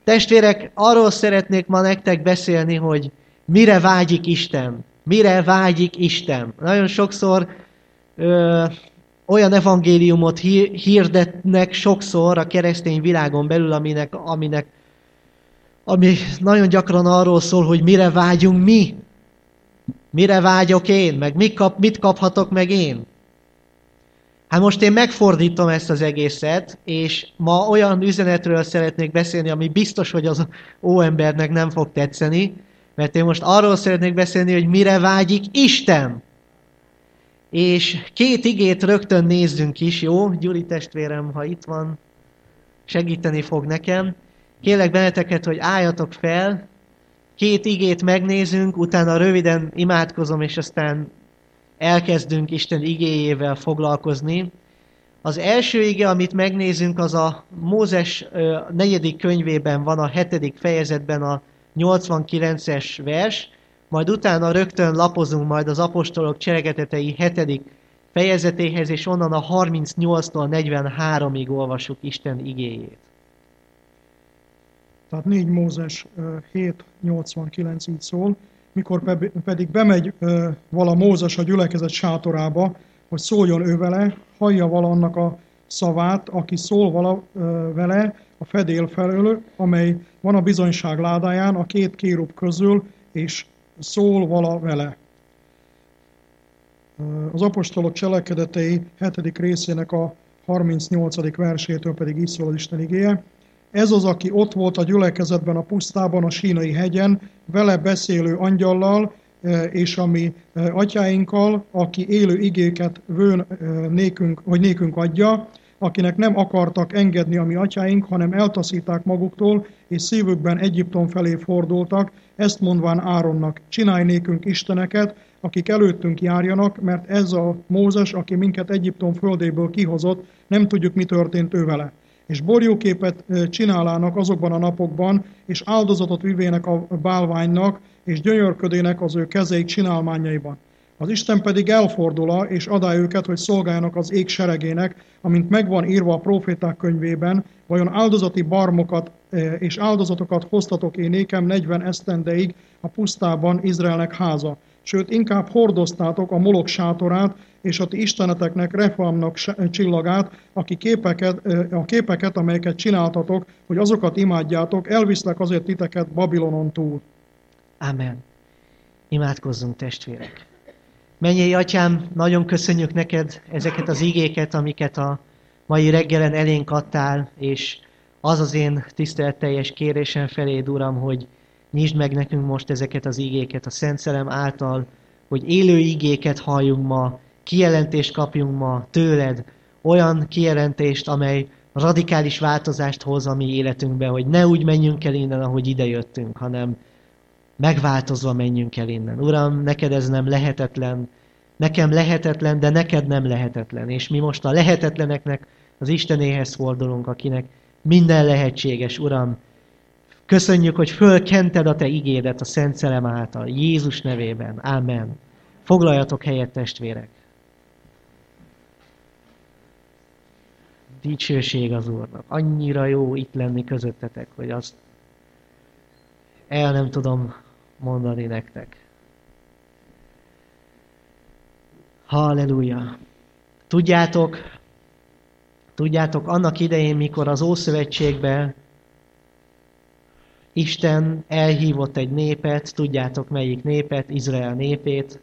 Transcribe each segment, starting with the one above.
Testvérek, arról szeretnék ma nektek beszélni, hogy mire vágyik Isten. Mire vágyik Isten. Nagyon sokszor olyan evangéliumot hirdetnek sokszor a keresztény világon belül, ami nagyon gyakran arról szól, hogy mire vágyunk mi. Mire vágyok én, meg mit kaphatok meg én. Hát most én megfordítom ezt az egészet, és ma olyan üzenetről szeretnék beszélni, ami biztos, hogy az óembernek nem fog tetszeni, mert én most arról szeretnék beszélni, hogy mire vágyik Isten. És 2 igét rögtön nézzünk is, jó? Gyuri testvérem, ha itt van, segíteni fog nekem. Kérlek benneteket, hogy álljatok fel, 2 igét megnézünk, utána röviden imádkozom, és aztán elkezdünk Isten igéjével foglalkozni. Az első ige, amit megnézünk, az a Mózes 4. könyvében van, a 7. fejezetben a 89-es vers, majd utána rögtön lapozunk majd az apostolok cselekedetei 7. fejezetéhez, és onnan a 38-tól 43-ig olvassuk Isten igéjét. Tehát 4 Mózes 7:89 így szól, mikor pedig bemegy vala Mózes a gyülekezet sátorába, hogy szóljon ő vele, hallja vala annak a szavát, aki szól vala vele a fedél felől, amely van a bizonyság ládáján a 2 kérub közül, és szól vala vele. Az apostolok cselekedetei 7. részének a 38. versétől pedig így szól az Isten igéje. Ez az, aki ott volt a gyülekezetben a pusztában, a Sínai hegyen, vele beszélő angyallal, és a mi atyáinkkal, aki élő igéket nékünk adja, akinek nem akartak engedni a mi atyáink, hanem eltaszítták maguktól, és szívükben Egyiptom felé fordultak, ezt mondván Áronnak, csinálj nékünk isteneket, akik előttünk járjanak, mert ez a Mózes, aki minket Egyiptom földéből kihozott, nem tudjuk, mi történt ő vele. És borjóképet csinálának azokban a napokban, és áldozatot vivének a bálványnak, és gyönyörködének az ő kezeik csinálmányaiban. Az Isten pedig elfordul, és adá őket, hogy szolgáljanak az ég seregének, amint megvan írva a próféták könyvében, vajon áldozati barmokat és áldozatokat hoztatok én nékem 40 esztendeig a pusztában Izraelnek háza. Sőt, inkább hordoztátok a Molok sátorát, és a ti isteneteknek Refamnak csillagát, a képeket, amelyeket csináltatok, hogy azokat imádjátok, elviszlek azért titeket Babilonon túl. Amen. Imádkozzunk, testvérek. Mennyei Atyám, nagyon köszönjük neked ezeket az igéket, amiket a mai reggelen elénk adtál, és az az én tiszteletteljes kérésem feléd, Uram, hogy nyisd meg nekünk most ezeket az igéket a Szent Szellem által, hogy élő igéket halljunk ma, kijelentést kapjunk ma tőled, olyan kijelentést, amely radikális változást hoz a mi életünkbe, hogy ne úgy menjünk el innen, ahogy idejöttünk, hanem megváltozva menjünk el innen. Uram, neked ez nem lehetetlen, nekem lehetetlen, de neked nem lehetetlen. És mi most a lehetetleneknek az Istenéhez fordulunk, akinek minden lehetséges, Uram. Köszönjük, hogy fölkented a te igédet a Szent Szellem által, Jézus nevében. Amen. Foglaljatok helyet, testvérek. Dicsőség az Úrnak. Annyira jó itt lenni közöttetek, hogy azt el nem tudom mondani nektek. Halleluja! Tudjátok, annak idején, mikor az Ószövetségben Isten elhívott egy népet, tudjátok melyik népet, Izrael népét.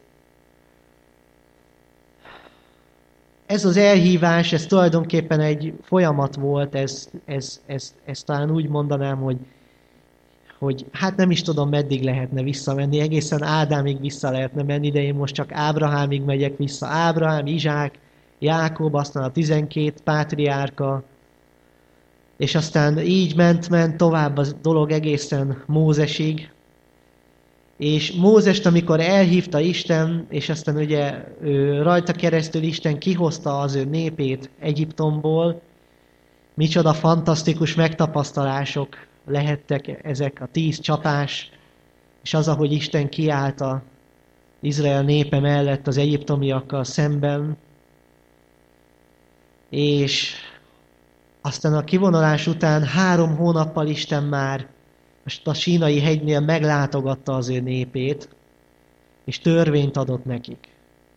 Ez az elhívás, ez tulajdonképpen egy folyamat volt, ez talán úgy mondanám, hogy hát nem is tudom, meddig lehetne visszamenni, egészen Ádámig vissza lehetne menni, de én most csak Ábrahámig megyek vissza. Ábrahám, Izsák, Jákob, aztán a 12 pátriárka, és aztán így ment tovább a dolog egészen Mózesig. És Mózest, amikor elhívta Isten, és aztán ugye rajta keresztül Isten kihozta az ő népét Egyiptomból, micsoda fantasztikus megtapasztalások lehettek ezek a 10 csapás, és az, ahogy Isten kiállt az Izrael népe mellett az egyiptomiakkal szemben, és Aztán a kivonulás után 3 hónappal Isten már a Sínai hegynél meglátogatta az ő népét, és törvényt adott nekik.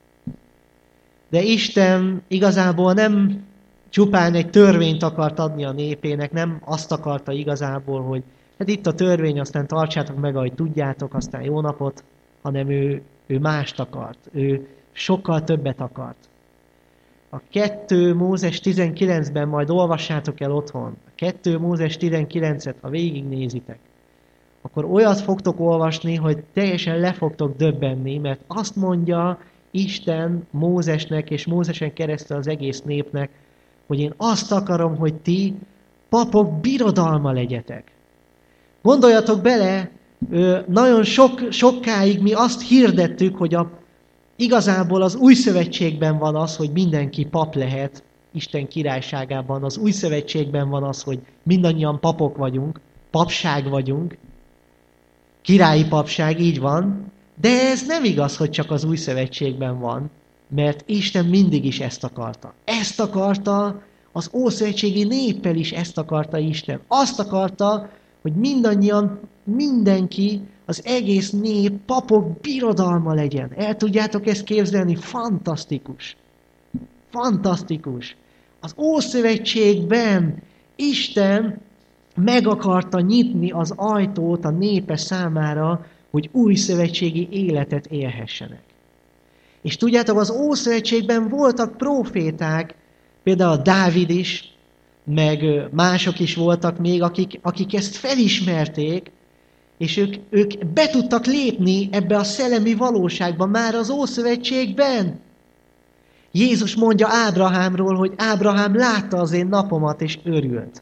De Isten igazából nem csupán egy törvényt akart adni a népének, nem azt akarta igazából, hogy hát itt a törvény, aztán tartsátok meg, ahogy tudjátok, aztán jó napot, hanem ő mást akart, ő sokkal többet akart. A 2 Mózes 19-ben majd olvassátok el otthon, a 2 Mózes 19-et, ha végignézitek, akkor olyat fogtok olvasni, hogy teljesen le fogtok döbbenni, mert azt mondja Isten Mózesnek és Mózesen keresztül az egész népnek, hogy én azt akarom, hogy ti papok birodalma legyetek. Gondoljatok bele, nagyon sokáig mi azt hirdettük, hogy igazából az új szövetségben van az, hogy mindenki pap lehet, Isten királyságában. Az új szövetségben van az, hogy mindannyian papok vagyunk, papság vagyunk, királyi papság, így van, de ez nem igaz, hogy csak az új szövetségben van, mert Isten mindig is ezt akarta. Ezt akarta, az ószövetségi néppel is ezt akarta Isten. Azt akarta, hogy mindannyian, mindenki, az egész nép papok birodalma legyen. El tudjátok ezt képzelni? Fantasztikus. Fantasztikus. Az Ószövetségben Isten meg akarta nyitni az ajtót a népe számára, hogy új szövetségi életet élhessenek. És tudjátok, az Ószövetségben voltak próféták, például Dávid is, meg mások is voltak még, akik ezt felismerték, és ők be tudtak lépni ebbe a szellemi valóságba már az Ószövetségben. Jézus mondja Ábrahámról, hogy Ábrahám látta az én napomat, és örült.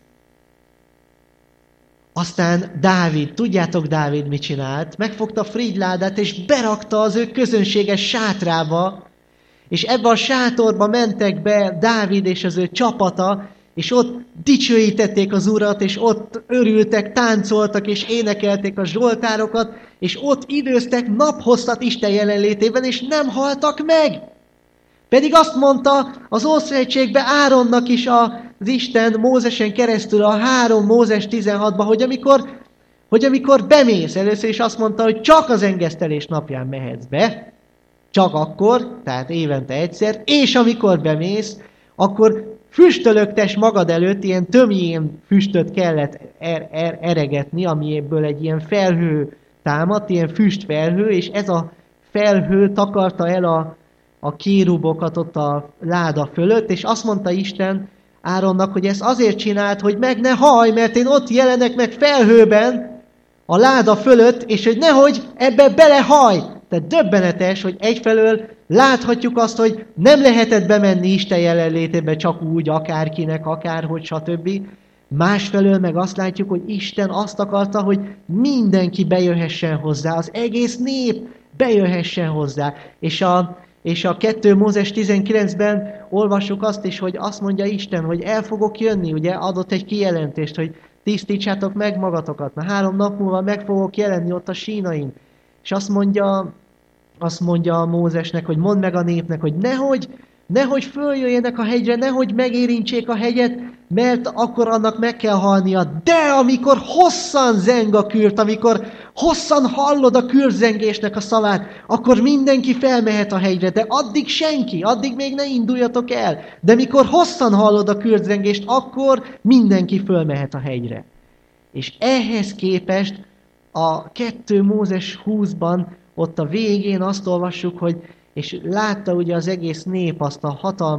Aztán Dávid, tudjátok Dávid mit csinált? Megfogta Frigyládát, és berakta az ő közönséges sátrába, és ebbe a sátorba mentek be Dávid és az ő csapata, és ott dicsőítették az Urat, és ott örültek, táncoltak, és énekelték a zsoltárokat, és ott időztek naphosszat Isten jelenlétében, és nem haltak meg. Pedig azt mondta az Ószövetségben Áronnak is az Isten Mózesen keresztül a 3 Mózes 16-ban, hogy amikor bemész, először is azt mondta, hogy csak az engesztelés napján mehetsz be, csak akkor, tehát évente egyszer, és amikor bemész, akkor füstölögtes magad előtt, ilyen tömjén füstöt kellett eregetni, amiből egy ilyen felhő támadt, ilyen füstfelhő, és ez a felhő takarta el a kérubokat ott a láda fölött, és azt mondta Isten Áronnak, hogy ezt azért csinált, hogy meg ne hallj, mert én ott jelenek meg felhőben a láda fölött, és hogy nehogy ebbe belehallj. Tehát döbbenetes, hogy egyfelől láthatjuk azt, hogy nem lehetett bemenni Isten jelenlétébe csak úgy, akárkinek, akárhogy, stb. Másfelől meg azt látjuk, hogy Isten azt akarta, hogy mindenki bejöhessen hozzá, az egész nép bejöhessen hozzá. És a 2 Mózes 19-ben olvassuk azt is, hogy azt mondja Isten, hogy el fogok jönni, ugye adott egy kijelentést, hogy tisztítsátok meg magatokat, mert 3 nap múlva meg fogok jelenni ott a sínain. És azt mondja Mózesnek, hogy mondd meg a népnek, hogy nehogy följöjjenek a hegyre, nehogy megérintsék a hegyet, mert akkor annak meg kell halnia. De amikor hosszan zeng a kürt, amikor hosszan hallod a kürtzengésnek a szavát, akkor mindenki felmehet a hegyre, de addig senki, addig még ne induljatok el. De mikor hosszan hallod a kürtzengést, akkor mindenki fölmehet a hegyre. És ehhez képest a 2 Mózes 20-ban ott a végén azt olvassuk, hogy és látta ugye az egész nép azt a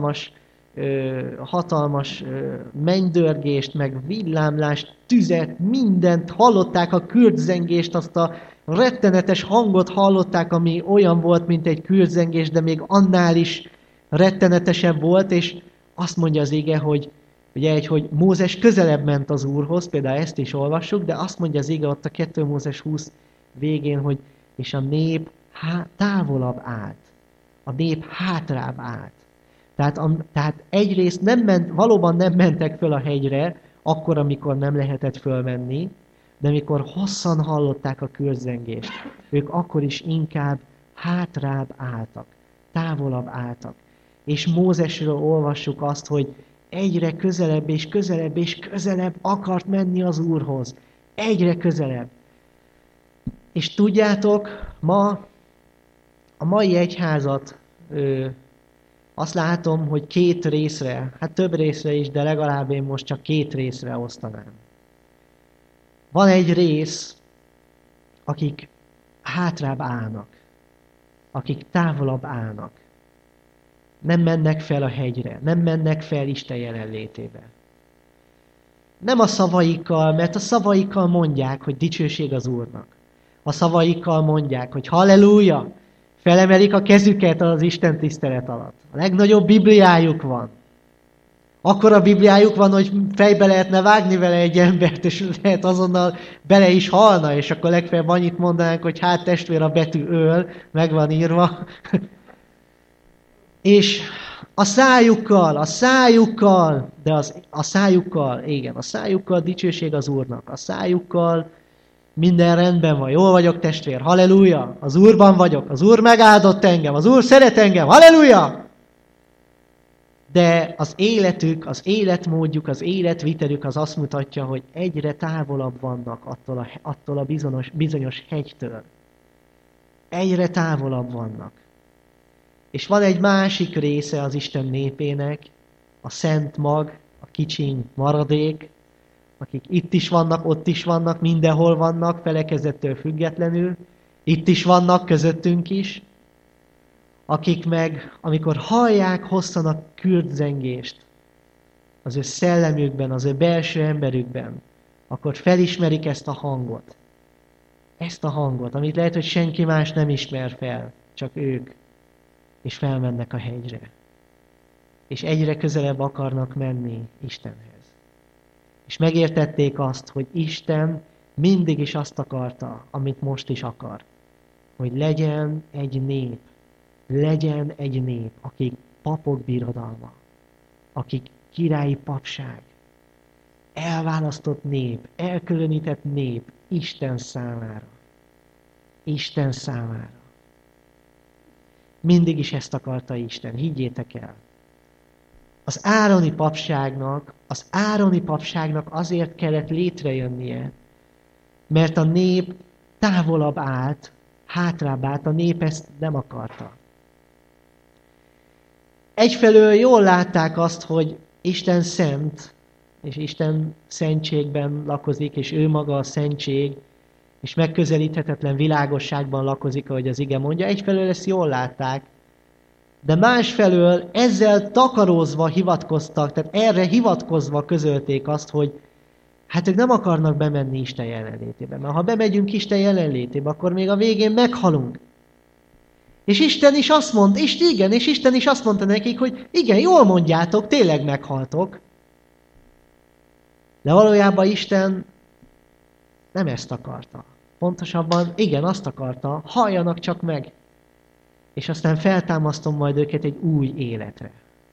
hatalmas mennydörgést, meg villámlást, tüzet, mindent, hallották a kürtzengést, azt a rettenetes hangot hallották, ami olyan volt, mint egy kürtzengés, de még annál is rettenetesebb volt, és azt mondja az ige, hogy Mózes közelebb ment az Úrhoz, például ezt is olvassuk, de azt mondja az ige ott a 2 Mózes 20 végén, hogy és a nép távolabb állt. A nép hátrább állt. Tehát egyrészt valóban nem mentek föl a hegyre, akkor, amikor nem lehetett fölmenni, de amikor hosszan hallották a kürtzengést, ők akkor is inkább hátrább álltak, távolabb álltak. És Mózesről olvassuk azt, hogy egyre közelebb és közelebb és közelebb akart menni az Úrhoz. Egyre közelebb. És tudjátok, a mai egyházat azt látom, hogy 2 részre, hát több részre is, de legalább én most csak 2 részre osztanám. Van egy rész, akik hátrább állnak, akik távolabb állnak. Nem mennek fel a hegyre, nem mennek fel Isten jelenlétébe. Nem a szavaikkal, mert a szavaikkal mondják, hogy dicsőség az Úrnak. A szavaikkal mondják, hogy halleluja, felemelik a kezüket az Isten tisztelet alatt. A legnagyobb Bibliájuk van. Akkora Bibliájuk van, hogy fejbe lehetne vágni vele egy embert, és lehet azonnal bele is halna, és akkor legfeljebb annyit mondanánk, hogy hát testvér, a betű öl, meg van írva. És a szájukkal dicsőség az Úrnak, a szájukkal minden rendben van, jól vagyok testvér, halleluja, az Úrban vagyok, az Úr megáldott engem, az Úr szeret engem, halleluja! De az életük, az életmódjuk, az életvitelük az azt mutatja, hogy egyre távolabb vannak attól a bizonyos hegytől. Egyre távolabb vannak. És van egy másik része az Isten népének, a szent mag, a kicsiny maradék, akik itt is vannak, ott is vannak, mindenhol vannak, felekezettől függetlenül, itt is vannak, közöttünk is, akik meg, amikor hallják hosszan a kürtzengést az ő szellemükben, az ő belső emberükben, akkor felismerik ezt a hangot. Ezt a hangot, amit lehet, hogy senki más nem ismer fel, csak ők. És felmennek a hegyre. És egyre közelebb akarnak menni Istenhez. És megértették azt, hogy Isten mindig is azt akarta, amit most is akar. Hogy legyen egy nép, akik papok birodalma, akik királyi papság, elválasztott nép, elkülönített nép Isten számára. Isten számára. Mindig is ezt akarta Isten, higgyétek el. Az ároni papságnak azért kellett létrejönnie, mert a nép távolabb állt, hátrább állt, a nép ezt nem akarta. Egyfelől jól látták azt, hogy Isten szent, és Isten szentségben lakozik, és ő maga a szentség, és megközelíthetetlen világosságban lakozik, ahogy az ige mondja. Egyfelől ezt jól látták, de másfelől ezzel takarózva hivatkoztak, tehát erre hivatkozva közölték azt, hogy hát ők nem akarnak bemenni Isten jelenlétébe. Mert ha bemegyünk Isten jelenlétébe, akkor még a végén meghalunk. És Isten is azt mondta, és Isten is azt mondta nekik, hogy igen, jól mondjátok, tényleg meghaltok. De valójában Isten nem ezt akarta. Pontosabban, igen, azt akarta, halljanak csak meg. És aztán feltámasztom majd őket egy új életre.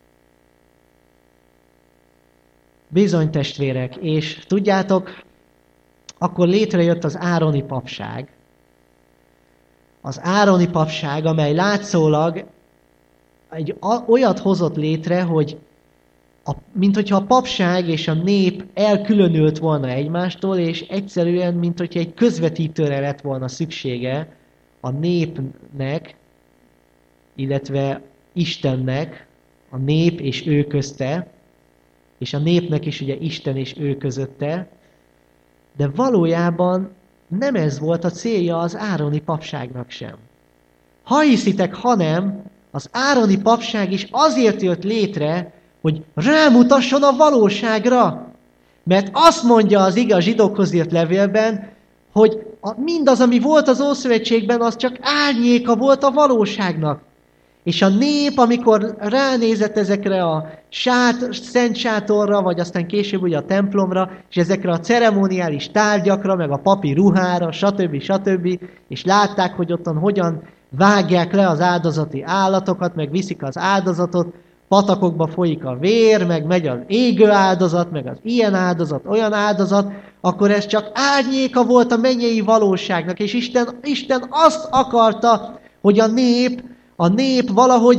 Bizony, testvérek, és tudjátok, akkor létrejött az ároni papság. Az ároni papság, amely látszólag olyat hozott létre, hogy mint hogyha a papság és a nép elkülönült volna egymástól, és egyszerűen, mint hogyha egy közvetítőre lett volna szüksége a népnek, illetve Istennek, a nép és ő közte, és a népnek is ugye Isten és ő közötte, de valójában nem ez volt a célja az ároni papságnak sem. Ha hiszitek, hanem az ároni papság is azért jött létre, hogy rámutasson a valóságra. Mert azt mondja az ige a zsidókhoz írt levélben, hogy mindaz, ami volt az Ószövetségben, az csak árnyéka volt a valóságnak. És a nép, amikor ránézett ezekre a szent sátorra, vagy aztán később ugye a templomra, és ezekre a ceremoniális tárgyakra, meg a papi ruhára, stb. És látták, hogy ottan hogyan vágják le az áldozati állatokat, meg viszik az áldozatot, patakokba folyik a vér, meg megy az égő áldozat, meg az ilyen áldozat, olyan áldozat, akkor ez csak árnyéka volt a mennyei valóságnak, és Isten azt akarta, hogy a nép valahogy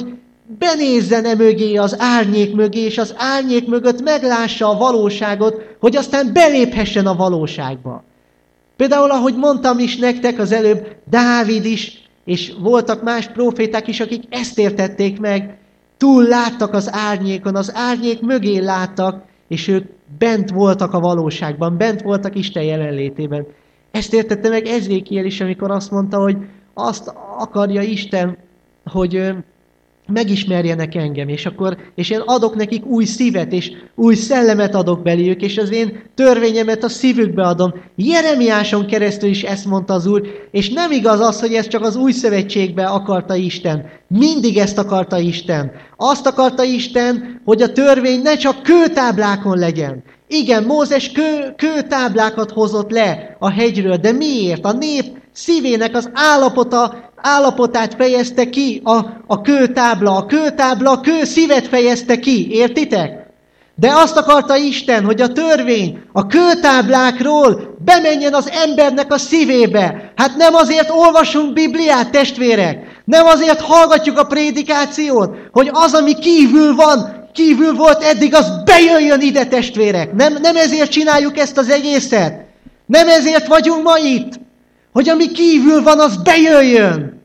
benézzen mögé, az árnyék mögé, és az árnyék mögött meglássa a valóságot, hogy aztán beléphessen a valóságba. Például, ahogy mondtam is nektek az előbb, Dávid is, és voltak más próféták is, akik ezt értették meg, túl láttak az árnyékon, az árnyék mögé láttak, és ők bent voltak a valóságban, bent voltak Isten jelenlétében. Ezt értette meg Ezékiel is, amikor azt mondta, hogy azt akarja Isten, hogy megismerjenek engem, és én adok nekik új szívet, és új szellemet adok beléjük, és az én törvényemet a szívükbe adom. Jeremiáson keresztül is ezt mondta az Úr, és nem igaz az, hogy ez csak az új szövetségben akarta Isten. Mindig ezt akarta Isten. Azt akarta Isten, hogy a törvény ne csak kőtáblákon legyen. Igen, Mózes kőtáblákat hozott le a hegyről, de miért? A nép szívének az állapotát fejezte ki a kőtábla. A kőtábla a kőszívet fejezte ki, értitek? De azt akarta Isten, hogy a törvény a kőtáblákról bemenjen az embernek a szívébe. Hát nem azért olvasunk Bibliát, testvérek, nem azért hallgatjuk a prédikációt, hogy az, ami kívül volt eddig, az bejöjjön ide, testvérek. Nem ezért csináljuk ezt az egészet. Nem ezért vagyunk ma itt, hogy ami kívül van, az bejöjjön.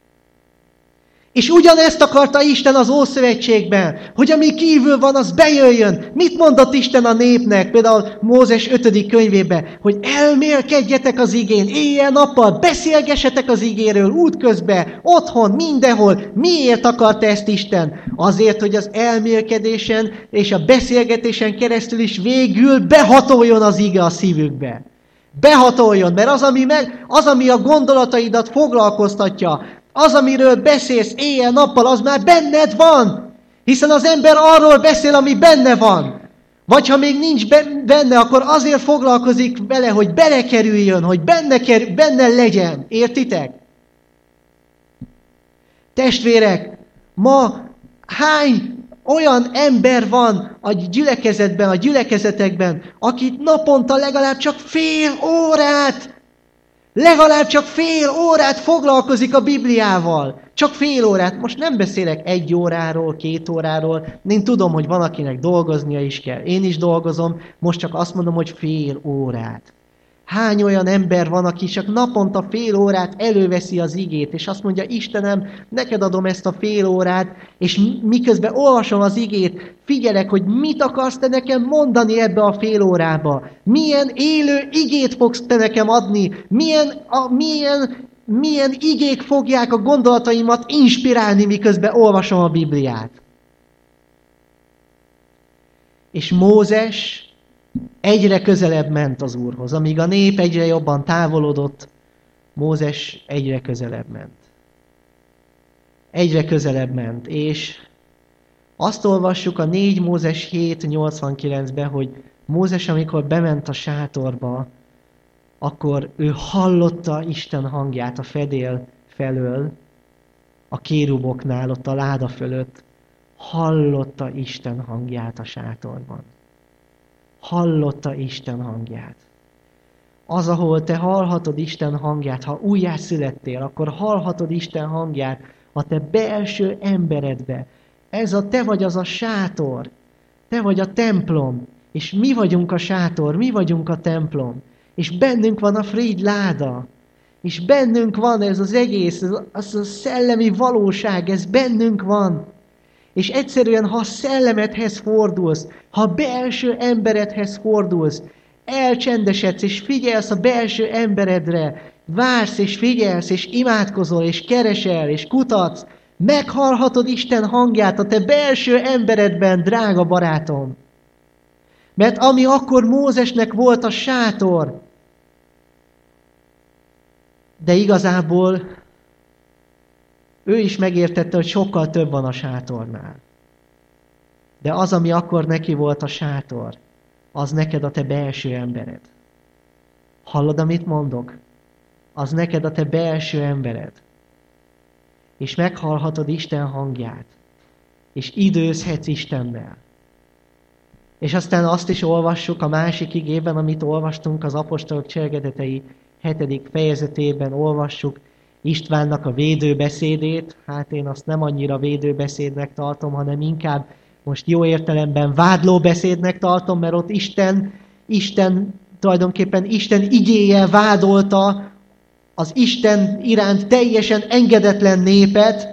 És ugyanezt akarta Isten az Ószövetségben, hogy ami kívül van, az bejöjjön. Mit mondott Isten a népnek? Például Mózes 5. könyvében, hogy elmélkedjetek az igén, éjjel-nappal, beszélgessetek az igéről, útközben, otthon, mindenhol. Miért akarta ezt Isten? Azért, hogy az elmélkedésen és a beszélgetésen keresztül is végül behatoljon az ige a szívükbe. Behatoljon, mert az, ami a gondolataidat foglalkoztatja, az, amiről beszélsz éjjel-nappal, az már benned van. Hiszen az ember arról beszél, ami benne van. Vagy ha még nincs benne, akkor azért foglalkozik vele, hogy belekerüljön, hogy benne legyen. Értitek? Testvérek, ma hány olyan ember van a gyülekezetben, a gyülekezetekben, akit naponta legalább csak fél órát foglalkozik a Bibliával. Csak fél órát. Most nem beszélek 1 óráról, 2 óráról. Én tudom, hogy van, akinek dolgoznia is kell. Én is dolgozom, most csak azt mondom, hogy fél órát. Hány olyan ember van, aki csak naponta fél órát előveszi az igét, és azt mondja, Istenem, neked adom ezt a fél órát, és miközben olvasom az igét, figyelek, hogy mit akarsz te nekem mondani ebbe a fél órába. Milyen élő igét fogsz te nekem adni, milyen igék fogják a gondolataimat inspirálni, miközben olvasom a Bibliát. És Mózes egyre közelebb ment az Úrhoz. Amíg a nép egyre jobban távolodott, Mózes egyre közelebb ment. Egyre közelebb ment, és azt olvassuk a 4 Mózes 7:89-ben, hogy Mózes, amikor bement a sátorba, akkor ő hallotta Isten hangját a fedél felől, a kéruboknál, ott a láda fölött, hallotta Isten hangját a sátorban. Hallotta Isten hangját. Az, ahol te hallhatod Isten hangját, ha újjászülettél, akkor hallhatod Isten hangját a te belső emberedbe. Te vagy az a sátor, te vagy a templom, és mi vagyunk a sátor, mi vagyunk a templom, és bennünk van a frigy láda, és bennünk van ez az egész, az a szellemi valóság, ez bennünk van. És egyszerűen, ha a szellemedhez fordulsz, ha a belső emberedhez fordulsz, elcsendesedsz és figyelsz a belső emberedre, vársz és figyelsz és imádkozol és keresel és kutatsz, meghallhatod Isten hangját a te belső emberedben, drága barátom. Mert ami akkor Mózesnek volt a sátor, de igazából ő is megértette, hogy sokkal több van a sátornál. De az, ami akkor neki volt a sátor, az neked a te belső embered. Hallod, amit mondok? Az neked a te belső embered. És meghallhatod Isten hangját. És időzhetsz Istennel. És aztán azt is olvassuk a másik igében, amit olvastunk az apostolok cselekedetei 7. fejezetében olvassuk. Istvánnak a védőbeszédét. Hát én azt nem annyira védőbeszédnek tartom, hanem inkább most jó értelemben vádlóbeszédnek tartom, mert ott tulajdonképpen Isten igéje vádolta az Isten iránt teljesen engedetlen népet,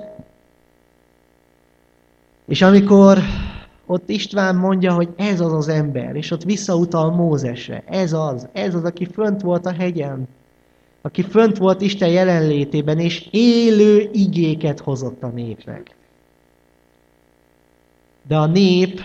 és amikor ott István mondja, hogy ez az az ember, és ott visszautal Mózesre, ez az, aki fönt volt a hegyen, aki fönt volt Isten jelenlétében, és élő igéket hozott a népnek. De a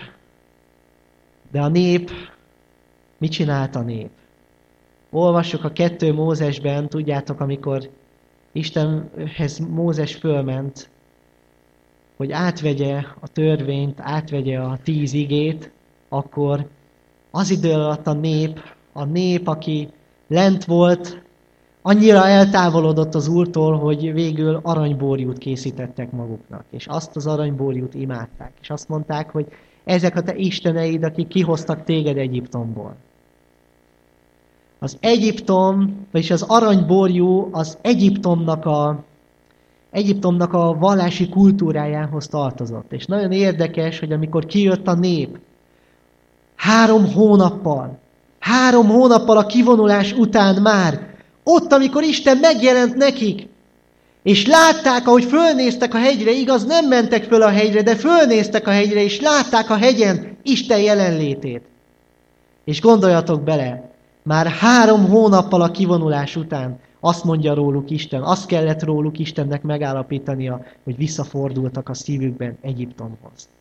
nép, mit csinált a nép? Olvassuk a 2 Mózesben, tudjátok, amikor Istenhez Mózes fölment, hogy átvegye a törvényt, átvegye a 10 igét, akkor az idő alatt a nép, aki lent volt, annyira eltávolodott az Úrtól, hogy végül aranybórjút készítettek maguknak. És azt az aranybórjút imádták. És azt mondták, hogy ezek a te isteneid, akik kihoztak téged Egyiptomból. Az Egyiptom, vagyis az aranybórjú az Egyiptomnak a vallási kultúrájához tartozott. És nagyon érdekes, hogy amikor kijött a nép, 3 hónappal a kivonulás után már, ott, amikor Isten megjelent nekik, és látták, ahogy fölnéztek a hegyre, igaz, nem mentek föl a hegyre, de fölnéztek a hegyre, és látták a hegyen Isten jelenlétét. És gondoljatok bele, már 3 hónappal a kivonulás után azt mondja róluk Isten, azt kellett róluk Istennek megállapítania, hogy visszafordultak a szívükben Egyiptomhoz.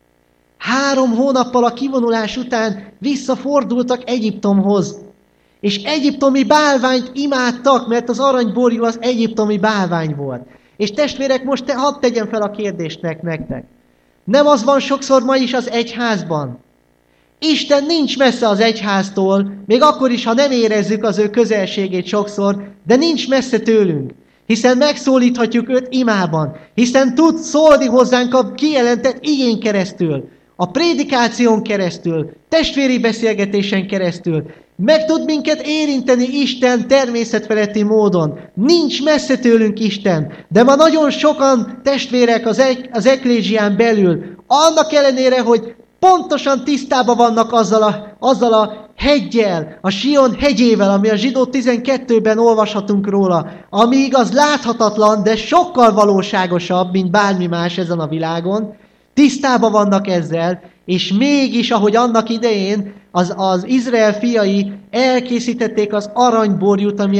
3 hónappal a kivonulás után visszafordultak Egyiptomhoz. És egyiptomi bálványt imádtak, mert az aranybórjú az egyiptomi bálvány volt. És testvérek, most hadd tegyem fel a kérdést nektek. Nem az van sokszor ma is az egyházban? Isten nincs messze az egyháztól, még akkor is, ha nem érezzük az ő közelségét sokszor, de nincs messze tőlünk. Hiszen megszólíthatjuk őt imában, hiszen tud szólni hozzánk a kijelentett igén keresztül, a prédikáción keresztül, testvéri beszélgetésen keresztül. Meg tud minket érinteni Isten természetfeletti módon. Nincs messze tőlünk Isten, de ma nagyon sokan testvérek az eklézsián belül, annak ellenére, hogy pontosan tisztában vannak azzal a heggyel, a Sion hegyével, ami a Zsidó 12-ben olvashatunk róla, ami igaz láthatatlan, de sokkal valóságosabb, mint bármi más ezen a világon, tisztában vannak ezzel, és mégis, ahogy annak idején az Izrael fiai elkészítették az aranybórjút, ami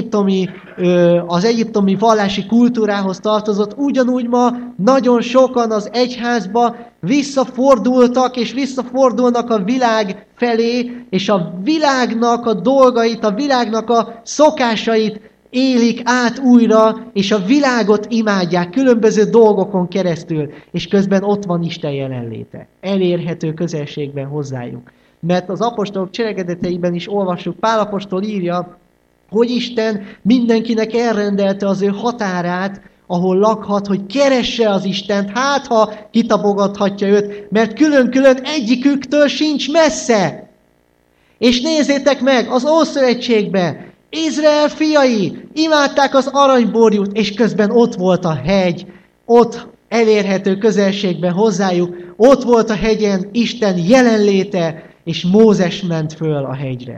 az egyiptomi vallási kultúrához tartozott, ugyanúgy ma nagyon sokan az egyházba visszafordultak, és visszafordulnak a világ felé, és a világnak a dolgait, a világnak a szokásait élik át újra, és a világot imádják különböző dolgokon keresztül, és közben ott van Isten jelenléte. Elérhető közelségben hozzájuk. Mert az apostolok cselekedeteiben is olvassuk, Pál apostol írja, hogy Isten mindenkinek elrendelte az ő határát, ahol lakhat, hogy keresse az Istent, hát ha kitapogathatja őt, mert külön-külön egyiküktől sincs messze. És nézzétek meg, az Ószövetségben Izrael fiai imádták az aranybórjút, és közben ott volt a hegy, ott elérhető közelségben hozzájuk, ott volt a hegyen Isten jelenléte, és Mózes ment föl a hegyre.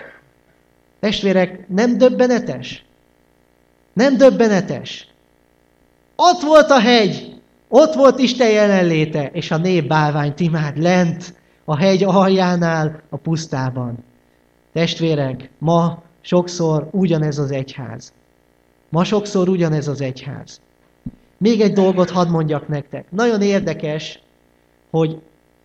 Testvérek, nem döbbenetes? Nem döbbenetes? Ott volt a hegy, ott volt Isten jelenléte, és a nép bálványt imád lent a hegy aljánál a pusztában. Testvérek, ma sokszor ugyanez az egyház. Ma sokszor ugyanez az egyház. Még egy dolgot hadd mondjak nektek. Nagyon érdekes, hogy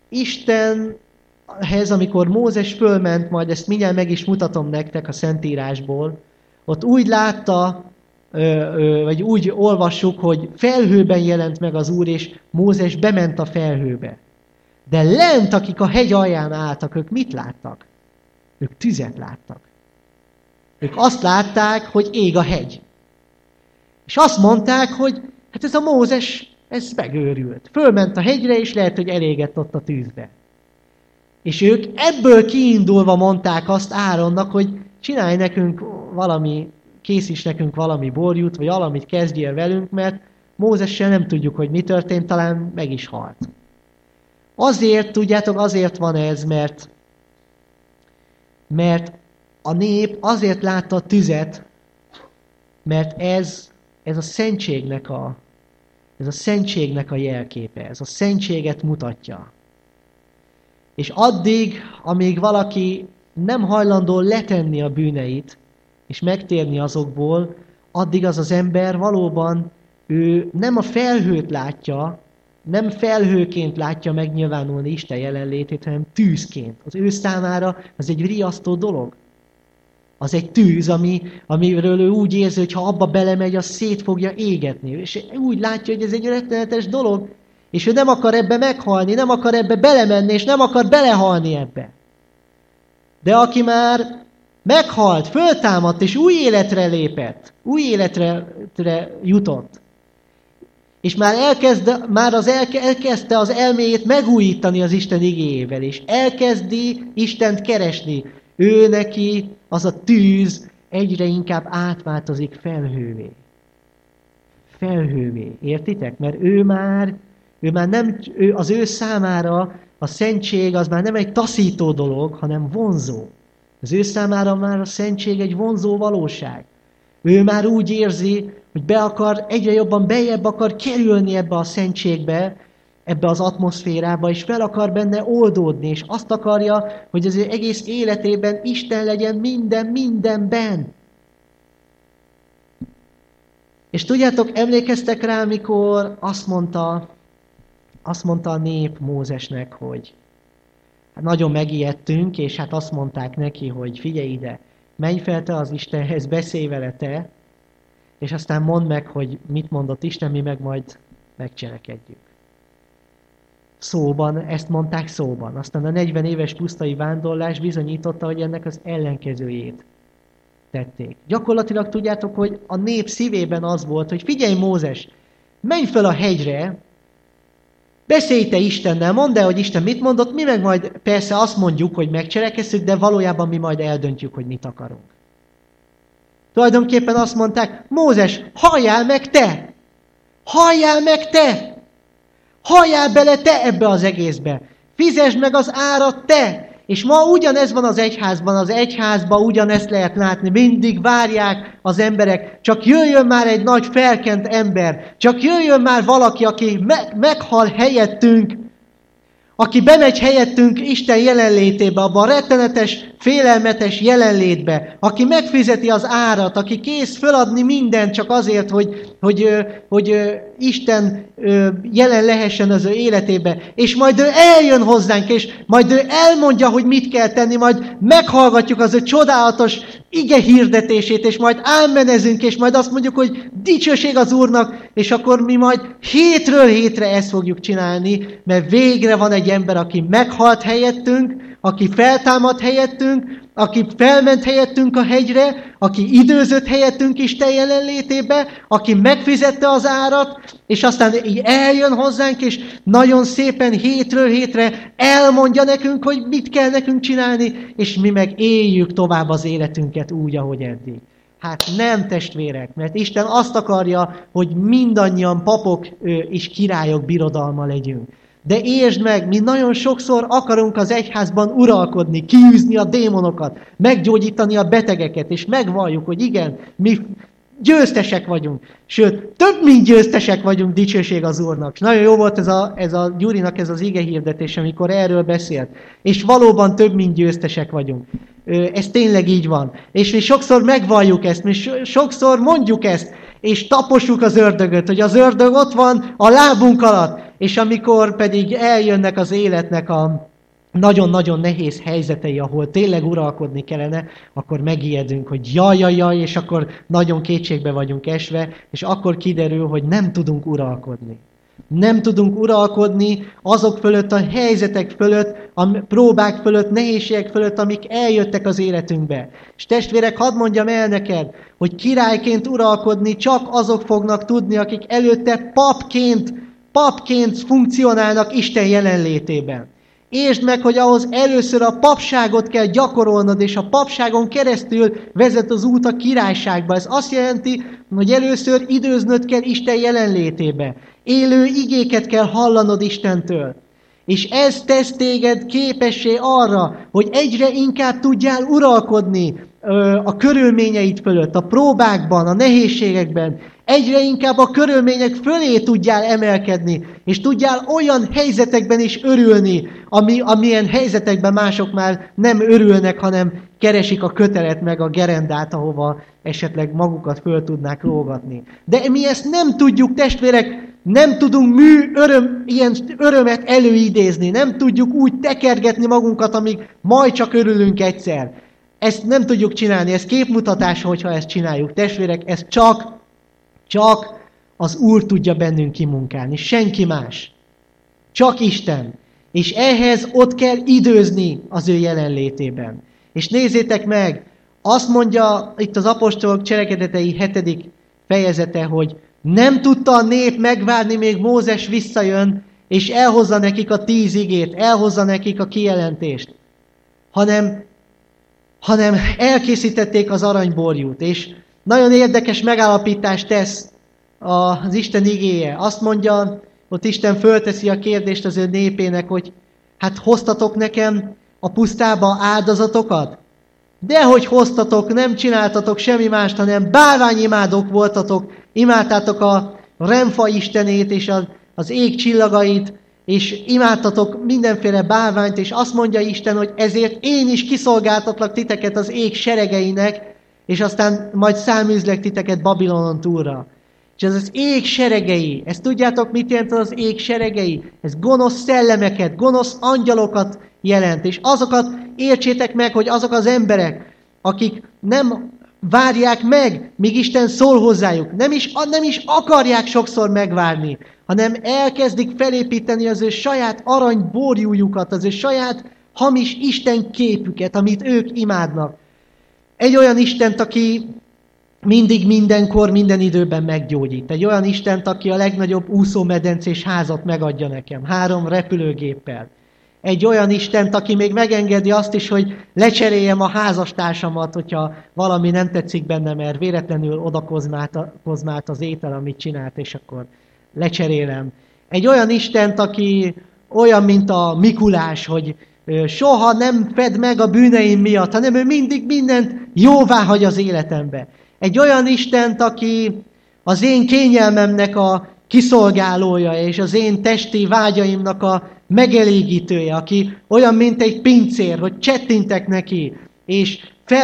Istenhez, amikor Mózes fölment, majd ezt mindjárt meg is mutatom nektek a Szentírásból, ott úgy látta, vagy úgy olvassuk, hogy felhőben jelent meg az Úr, és Mózes bement a felhőbe. De lent, akik a hegy alján álltak, ők mit láttak? Ők tüzet láttak. Ők azt látták, hogy ég a hegy. És azt mondták, hogy hát ez a Mózes, ez megőrült. Fölment a hegyre, és lehet, hogy elégett ott a tűzbe. És ők ebből kiindulva mondták azt Áronnak, hogy csinálj nekünk valami készíts nekünk valami borjút, vagy valamit kezdjél velünk, mert Mózessel nem tudjuk, hogy mi történt, talán meg is halt. Azért, tudjátok, azért van ez, mert a nép azért látta a tüzet, mert ez a szentségnek a jelképe, ez a szentséget mutatja. És addig, amíg valaki nem hajlandó letenni a bűneit, és megtérni azokból, addig az az ember valóban, ő nem a felhőt látja, nem felhőként látja megnyilvánulni Isten jelenlétét, hanem tűzként. Az ő számára az egy riasztó dolog. Az egy tűz, amiről ő úgy érzi, hogy ha abba belemegy, az szét fogja égetni. És úgy látja, hogy ez egy rettenetes dolog, és ő nem akar ebbe meghalni, nem akar ebbe belemenni, és nem akar belehalni ebbe. De aki már meghalt, föltámadt, és új életre lépett, új életre jutott, és már elkezdte az elméjét megújítani az Isten igéjével, és elkezdi Istent keresni. Ő neki az a tűz egyre inkább átváltozik felhővé. Felhővé, értitek? Mert ő már nem, az ő számára a szentség az már nem egy taszító dolog, hanem vonzó. Az ő számára már a szentség egy vonzó valóság. Ő már úgy érzi, hogy egyre jobban bejebb akar kerülni ebbe a szentségbe, ebbe az atmoszférába, és fel akar benne oldódni, és azt akarja, hogy az ő egész életében Isten legyen mindenben. És tudjátok, emlékeztek rá, amikor azt mondta a nép Mózesnek, hogy hát nagyon megijedtünk, és hát azt mondták neki, hogy figyelj ide, menj fel te az Istenhez, beszélj vele te, és aztán mondd meg, hogy mit mondott Isten, mi meg majd megcselekedjük. Szóban, ezt mondták szóban. Aztán a 40 éves pusztai vándorlás bizonyította, hogy ennek az ellenkezőjét tették. Gyakorlatilag tudjátok, hogy a nép szívében az volt, hogy figyelj Mózes, menj fel a hegyre, beszélj te Istennel, mondd el, hogy Isten mit mondott, mi meg majd persze azt mondjuk, hogy megcselekezzük, de valójában mi majd eldöntjük, hogy mit akarunk. Tulajdonképpen azt mondták, Mózes, halljál meg te! Halljál meg te! Halljál bele te ebbe az egészbe! Fizesd meg az árat te! És ma ugyanez van az egyházban ugyanezt lehet látni, mindig várják az emberek, csak jöjjön már egy nagy felkent ember, csak jöjjön már valaki, aki meghal helyettünk, aki bemegy helyettünk Isten jelenlétébe, abban a rettenetes, félelmetes jelenlétbe, aki megfizeti az árat, aki kész föladni mindent csak azért, hogy Isten jelen lehessen az ő életébe, és majd ő eljön hozzánk, és majd ő elmondja, hogy mit kell tenni, majd meghallgatjuk az ő csodálatos ige hirdetését, és majd ámenezünk, és majd azt mondjuk, hogy dicsőség az Úrnak, és akkor mi majd hétről hétre ezt fogjuk csinálni, mert végre van egy ember, aki meghalt helyettünk, aki feltámad helyettünk, aki felment helyettünk a hegyre, aki időzött helyettünk Isten jelenlétébe, aki megfizette az árat, és aztán így eljön hozzánk, és nagyon szépen hétről hétre elmondja nekünk, hogy mit kell nekünk csinálni, és mi meg éljük tovább az életünket úgy, ahogy eddig. Hát nem, testvérek, mert Isten azt akarja, hogy mindannyian papok és királyok birodalma legyünk. De értsd meg, mi nagyon sokszor akarunk az egyházban uralkodni, kiűzni a démonokat, meggyógyítani a betegeket, és megvalljuk, hogy igen, mi győztesek vagyunk. Sőt, több mint győztesek vagyunk, dicsőség az Úrnak. És nagyon jó volt ez a Gyurinak ez az ige hirdetés, amikor erről beszélt. És valóban több mint győztesek vagyunk. Ez tényleg így van. És mi sokszor megvalljuk ezt, mi sokszor mondjuk ezt, és tapossuk az ördögöt, hogy az ördög ott van a lábunk alatt, és amikor pedig eljönnek az életnek a nagyon-nagyon nehéz helyzetei, ahol tényleg uralkodni kellene, akkor megijedünk, hogy jaj, és akkor nagyon kétségbe vagyunk esve, és akkor kiderül, hogy nem tudunk uralkodni. Nem tudunk uralkodni azok fölött, a helyzetek fölött, a próbák fölött, nehézségek fölött, amik eljöttek az életünkbe. És testvérek, hadd mondjam el neked, hogy királyként uralkodni csak azok fognak tudni, akik előtte papként funkcionálnak Isten jelenlétében. Értsd meg, hogy ahhoz először a papságot kell gyakorolnod, és a papságon keresztül vezet az út a királyságba. Ez azt jelenti, hogy először időznöd kell Isten jelenlétébe. Élő igéket kell hallanod Istentől. És ez tesz téged képessé arra, hogy egyre inkább tudjál uralkodni a körülményeid fölött, a próbákban, a nehézségekben. Egyre inkább a körülmények fölé tudjál emelkedni, és tudjál olyan helyzetekben is örülni, amilyen helyzetekben mások már nem örülnek, hanem keresik a kötelet meg a gerendát, ahova esetleg magukat föl tudnák lógatni. De mi ezt nem tudjuk, testvérek, nem tudunk ilyen örömet előidézni, nem tudjuk úgy tekergetni magunkat, amíg majd csak örülünk egyszer. Ezt nem tudjuk csinálni, ez képmutatás, hogyha ezt csináljuk. Testvérek, ez csak az Úr tudja bennünk kimunkálni, senki más. Csak Isten. És ehhez ott kell időzni az ő jelenlétében. És nézzétek meg, azt mondja itt az apostolok cselekedetei 7. fejezete, hogy nem tudta a nép megvárni, még Mózes visszajön, és elhozza nekik a 10 igét, elhozza nekik a kijelentést, hanem elkészítették az aranyborjút. És nagyon érdekes megállapítást tesz az Isten igéje. Azt mondja, ott Isten fölteszi a kérdést az ő népének, hogy hát hoztatok nekem a pusztába áldozatokat? Dehogy hoztatok, nem csináltatok semmi mást, hanem bálványimádók voltatok, imádtátok a Remfa istenét és az ég csillagait, és imádtatok mindenféle bálványt, és azt mondja Isten, hogy ezért én is kiszolgáltatlak titeket az ég seregeinek, és aztán majd száműzlek titeket Babilonon túlra. És ez az ég seregei, ezt tudjátok, mit jelent az ég seregei? Ez gonosz szellemeket, gonosz angyalokat jelent, és azokat értsétek meg, hogy azok az emberek, akik nem várják meg, míg Isten szól hozzájuk, nem is akarják sokszor megvárni, hanem elkezdik felépíteni az ő saját aranyborjújukat, az ő saját hamis Isten képüket, amit ők imádnak. Egy olyan Istent, aki mindig, mindenkor, minden időben meggyógyít. Egy olyan Istent, aki a legnagyobb úszómedencés házat megadja nekem, 3 repülőgéppel. Egy olyan Istent, aki még megengedi azt is, hogy lecseréljem a házastársamat, hogyha valami nem tetszik benne, mert véletlenül odakozmált az étel, amit csinált, és akkor lecserélem. Egy olyan Istent, aki olyan, mint a Mikulás, hogy soha nem fed meg a bűneim miatt, hanem ő mindig mindent jóvá hagy az életembe. Egy olyan Istent, aki az én kényelmemnek a kiszolgálója, és az én testi vágyaimnak a megelégítője, aki olyan, mint egy pincér, hogy csettintek neki, és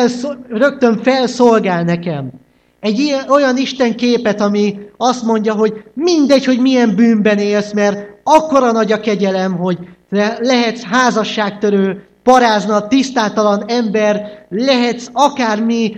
rögtön felszolgál nekem. Egy olyan Isten képet, ami azt mondja, hogy mindegy, hogy milyen bűnben élsz, mert akkora nagy a kegyelem, hogy lehetsz házasságtörő, parázna, tisztátalan ember, lehetsz akármi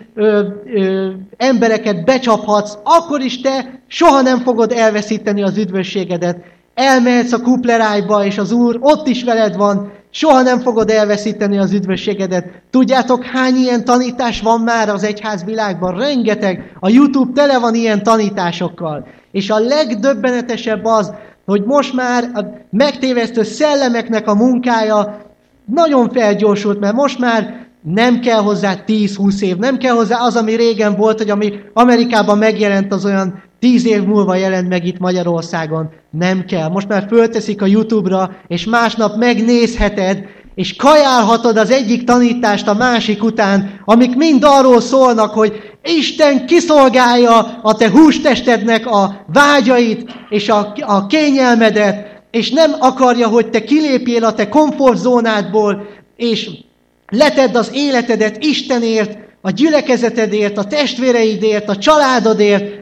embereket becsaphatsz, akkor is te soha nem fogod elveszíteni az üdvösségedet. Elmehetsz a kuplerájba, és az Úr ott is veled van, soha nem fogod elveszíteni az üdvösségedet. Tudjátok, hány ilyen tanítás van már az egyházvilágban? Rengeteg. A YouTube tele van ilyen tanításokkal. És a legdöbbenetesebb az, hogy most már a megtévesztő szellemeknek a munkája nagyon felgyorsult, mert most már nem kell hozzá 10-20 év, nem kell hozzá az, ami régen volt, hogy ami Amerikában megjelent, az olyan 10 év múlva jelent meg itt Magyarországon. Nem kell. Most már fölteszik a YouTube-ra, és másnap megnézheted, és kajálhatod az egyik tanítást a másik után, amik mind arról szólnak, hogy Isten kiszolgálja a te hústestednek a vágyait és a kényelmedet, és nem akarja, hogy te kilépjél a te komfortzónádból, és letedd az életedet Istenért, a gyülekezetedért, a testvéreidért, a családodért.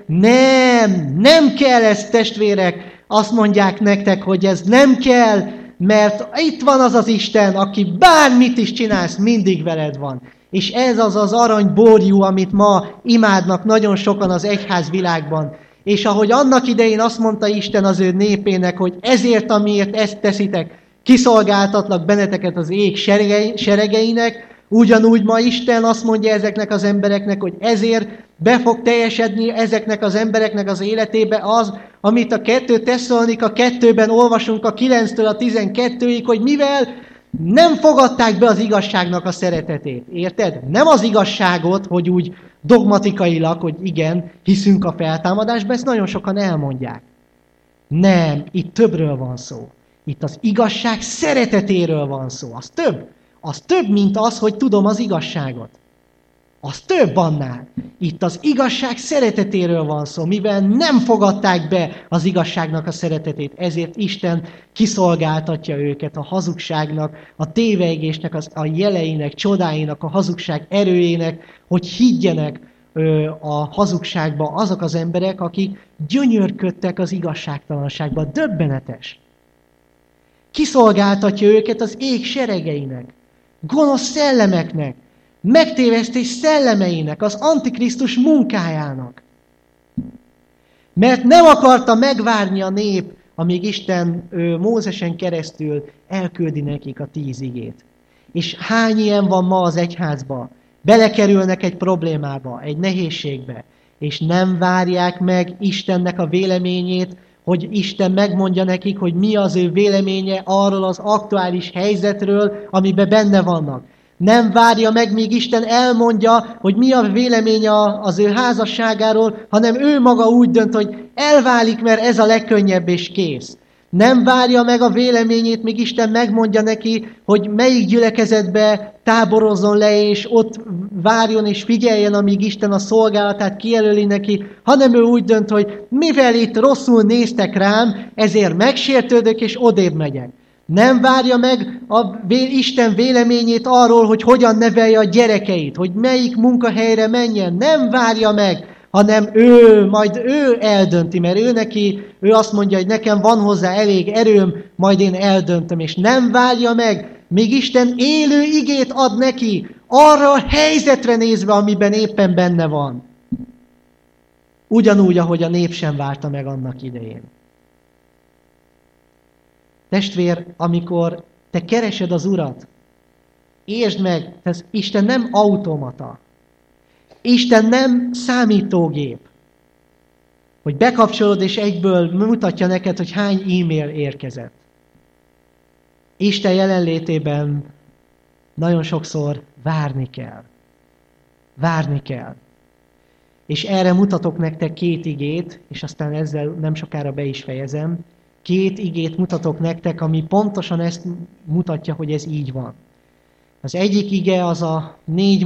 Nem kell ez, testvérek. Azt mondják nektek, hogy ez nem kell, mert itt van az az Isten, aki bármit is csinálsz, mindig veled van. És ez az az aranyborjú, amit ma imádnak nagyon sokan az egyházvilágban. És ahogy annak idején azt mondta Isten az ő népének, hogy ezért, amiért ezt teszitek, kiszolgáltatlak benneteket az ég seregeinek, ugyanúgy ma Isten azt mondja ezeknek az embereknek, hogy ezért be fog teljesedni ezeknek az embereknek az életébe az, amit a 2 Tesszalonika 2-ben olvasunk a 9-től a 12-ig, hogy mivel Nem fogadták be az igazságnak a szeretetét. Érted? Nem az igazságot, hogy úgy dogmatikailag, hogy igen, hiszünk a feltámadásba, ezt nagyon sokan elmondják. Nem, itt többről van szó. Itt az igazság szeretetéről van szó. Az több. Az több, mint az, hogy tudom az igazságot. Az több annál. Itt az igazság szeretetéről van szó, mivel nem fogadták be az igazságnak a szeretetét. Ezért Isten kiszolgáltatja őket a hazugságnak, a tévejgésnek, a jeleinek, csodáinak, a hazugság erőjének, hogy higgyenek a hazugságba azok az emberek, akik gyönyörködtek az igazságtalanságba. Döbbenetes. Kiszolgáltatja őket az ég seregeinek, gonosz szellemeknek, megtévesztés szellemeinek, az Antikrisztus munkájának. Mert nem akarta megvárni a nép, amíg Isten Mózesen keresztül elküldi nekik a 10 igét. És hány ilyen van ma az egyházban? Belekerülnek egy problémába, egy nehézségbe, és nem várják meg Istennek a véleményét, hogy Isten megmondja nekik, hogy mi az ő véleménye arról az aktuális helyzetről, amiben benne vannak. Nem várja meg, míg Isten elmondja, hogy mi a véleménye az ő házasságáról, hanem ő maga úgy dönt, hogy elválik, mert ez a legkönnyebb és kész. Nem várja meg a véleményét, míg Isten megmondja neki, hogy melyik gyülekezetbe táborozzon le, és ott várjon és figyeljen, amíg Isten a szolgálatát kijelöli neki, hanem ő úgy dönt, hogy mivel itt rosszul néztek rám, ezért megsértődök és odébb megyek. Nem várja meg Isten véleményét arról, hogy hogyan nevelje a gyerekeit, hogy melyik munkahelyre menjen. Nem várja meg, hanem majd ő eldönti, mert ő azt mondja, hogy nekem van hozzá elég erőm, majd én eldöntöm, és nem várja meg, míg Isten élő igét ad neki, arra a helyzetre nézve, amiben éppen benne van. Ugyanúgy, ahogy a nép sem várta meg annak idején. Testvér, amikor te keresed az Urat, értsd meg, Isten nem automata. Isten nem számítógép, hogy bekapcsolod és egyből mutatja neked, hogy hány e-mail érkezett. Isten jelenlétében nagyon sokszor várni kell. Várni kell. És erre mutatok nektek 2 igét, és aztán ezzel nem sokára be is fejezem. 2 igét mutatok nektek, ami pontosan ezt mutatja, hogy ez így van. Az egyik ige az a 2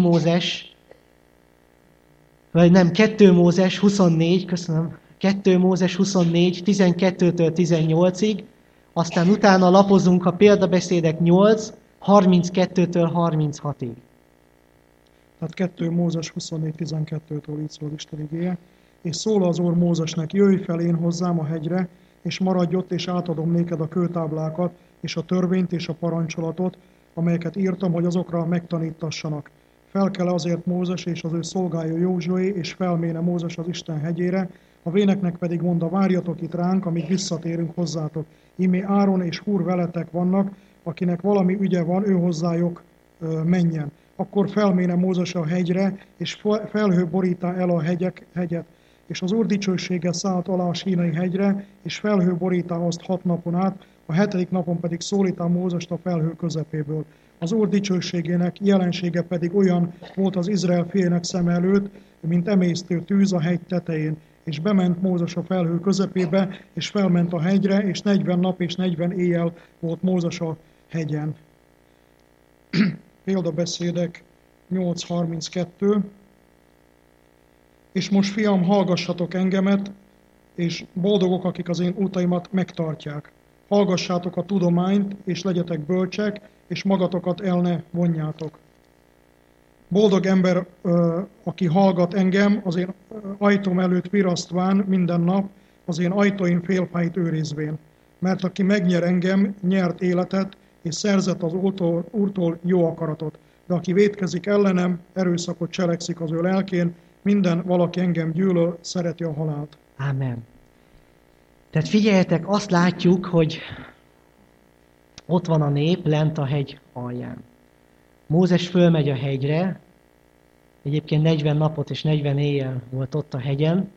Mózes 24, köszönöm, 2 Mózes 24, 12-től 18-ig, aztán utána lapozunk a példabeszédek 8, 32-től 36-ig. Tehát 2 Mózes 24-12-től így szól Isten igéje. És szól az Úr Mózesnek, jöjj fel én hozzám a hegyre, és maradj ott, és átadom néked a kőtáblákat, és a törvényt, és a parancsolatot, amelyeket írtam, hogy azokra megtanítassanak. Felkel azért Mózes és az ő szolgája Józsué, és felméne Mózes az Isten hegyére, a véneknek pedig mondta, várjatok itt ránk, amíg visszatérünk hozzátok. Íme Áron és Húr veletek vannak, akinek valami ügye van, ő hozzájuk menjen. Akkor felméne Mózes a hegyre, és felhő borítá el a hegyet, és az Úr dicsősége szállt alá a Sínai hegyre, és felhő borítá azt 6 napon át, a 7. napon pedig szólítá Mózest a felhő közepéből. Az Úr dicsőségének jelensége pedig olyan volt az Izrael fiainak szem előtt, mint emésztő tűz a hegy tetején. És bement Mózes a felhő közepébe, és felment a hegyre, és 40 nap és 40 éjjel volt Mózes a hegyen. Példabeszédek 8.32. És most, fiam, hallgassatok engemet, és boldogok, akik az én utaimat megtartják. Hallgassátok a tudományt, és legyetek bölcsek, és magatokat el ne vonjátok. Boldog ember, aki hallgat engem, az én ajtóm előtt virasztván minden nap, az én ajtóim félfáit őrizvén. Mert aki megnyer engem, nyert életet, és szerzett az Úrtól jó akaratot. De aki vétkezik ellenem, erőszakot cselekszik az ő lelkén, minden valaki engem gyűlöl, szereti a halált. Ámen. Tehát figyeljetek, azt látjuk, hogy ott van a nép lent a hegy alján. Mózes fölmegy a hegyre, egyébként 40 napot és 40 éjjel volt ott a hegyen,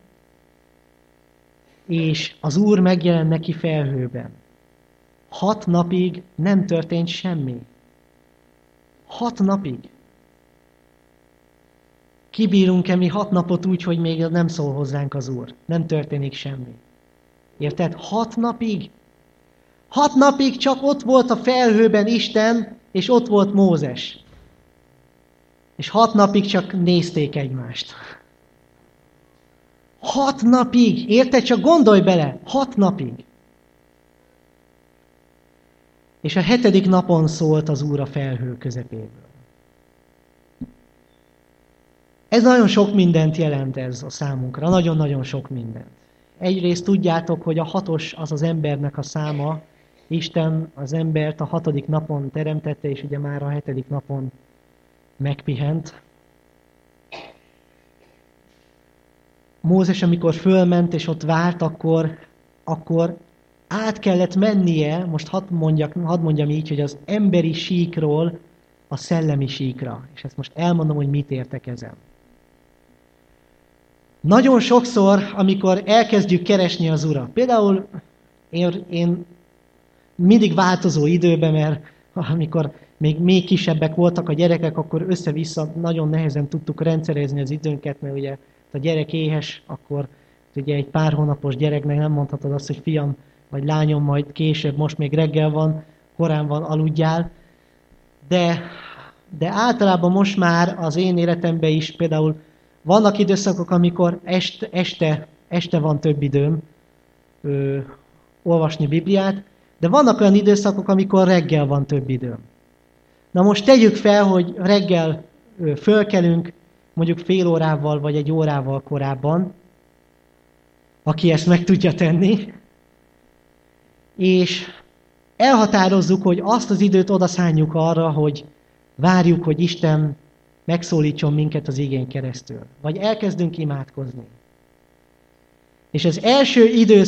és az Úr megjelent neki felhőben. 6 napig nem történt semmi. 6 napig. Kibírunk-e mi 6 napot úgy, hogy még nem szól hozzánk az Úr? Nem történik semmi. Érted? 6 napig? 6 napig csak ott volt a felhőben Isten, és ott volt Mózes. És 6 napig csak nézték egymást. 6 napig! Érted? Csak gondolj bele! 6 napig! És a 7. napon szólt az Úr a felhő közepéből. Ez nagyon sok mindent jelent ez a számunkra. Nagyon-nagyon sok mindent. Egyrészt tudjátok, hogy a 6-os az az embernek a száma. Isten az embert a 6. napon teremtette, és ugye már a 7. napon megpihent. Mózes, amikor fölment, és ott várt, akkor át kellett mennie, most hadd mondjam így, hogy az emberi síkról a szellemi síkra. És ezt most elmondom, hogy mit értek ezen. Nagyon sokszor, amikor elkezdjük keresni az Urat, például én mindig változó időben, mert amikor még kisebbek voltak a gyerekek, akkor össze-vissza nagyon nehezen tudtuk rendszerezni az időnket, mert ugye a gyerek éhes, akkor ugye egy pár hónapos gyereknek nem mondhatod azt, hogy fiam vagy lányom, majd később, most még reggel van, korán van, aludjál. De általában most már az én életemben is például vannak időszakok, amikor este van több időm olvasni Bibliát, de vannak olyan időszakok, amikor reggel van több időm. Na most tegyük fel, hogy reggel fölkelünk, mondjuk fél órával vagy egy órával korábban, aki ezt meg tudja tenni, és elhatározzuk, hogy azt az időt odaszánjuk arra, hogy várjuk, hogy Isten megszólítson minket az igén keresztül. Vagy elkezdünk imádkozni. És az első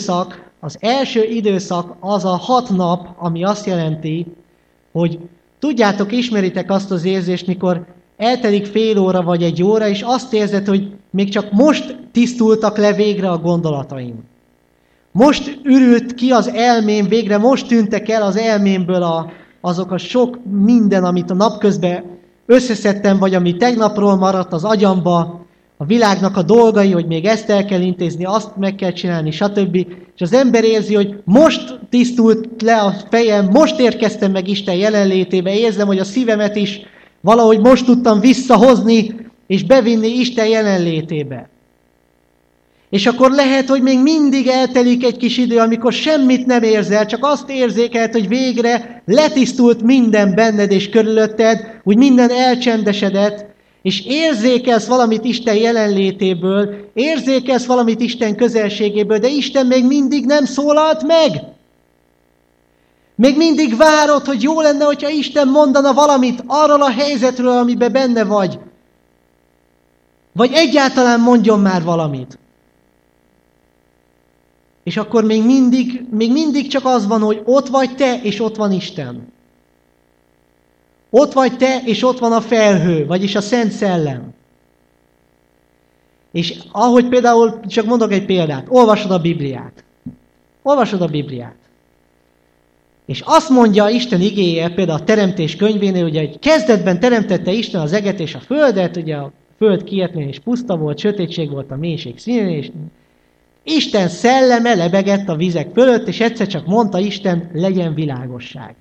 időszak az a 6 nap, ami azt jelenti, hogy tudjátok, ismeritek azt az érzést, mikor eltelik fél óra vagy egy óra, és azt érzed, hogy még csak most tisztultak le végre a gondolataim. Most ürült ki az elmém, végre most tűntek el az elmémből azok a sok minden, amit a napközben összeszedtem, vagy ami tegnapról maradt az agyamba, a világnak a dolgai, hogy még ezt el kell intézni, azt meg kell csinálni, stb. És az ember érzi, hogy most tisztult le a fejem, most érkeztem meg Isten jelenlétébe, érzem, hogy a szívemet is valahogy most tudtam visszahozni, és bevinni Isten jelenlétébe. És akkor lehet, hogy még mindig eltelik egy kis idő, amikor semmit nem érzel, csak azt érzékelt, hogy végre letisztult minden benned és körülötted, úgy minden elcsendesedett, és érzékelsz valamit Isten jelenlétéből, érzékelsz valamit Isten közelségéből, de Isten még mindig nem szólalt meg. Még mindig várod, hogy jó lenne, hogyha Isten mondana valamit arról a helyzetről, amiben benne vagy. Vagy egyáltalán mondjon már valamit. És akkor még mindig csak az van, hogy ott vagy te, és ott van Isten. Ott vagy te, és ott van a felhő, vagyis a Szent Szellem. És ahogy például, csak mondok egy példát, olvasod a Bibliát. És azt mondja Isten igéje, például a Teremtés könyvénél, ugye, hogy kezdetben teremtette Isten az eget és a földet, ugye a föld kietlen és puszta volt, sötétség volt a mélység színén, és Isten szelleme lebegett a vizek fölött, és egyszer csak mondta Isten, legyen világosság.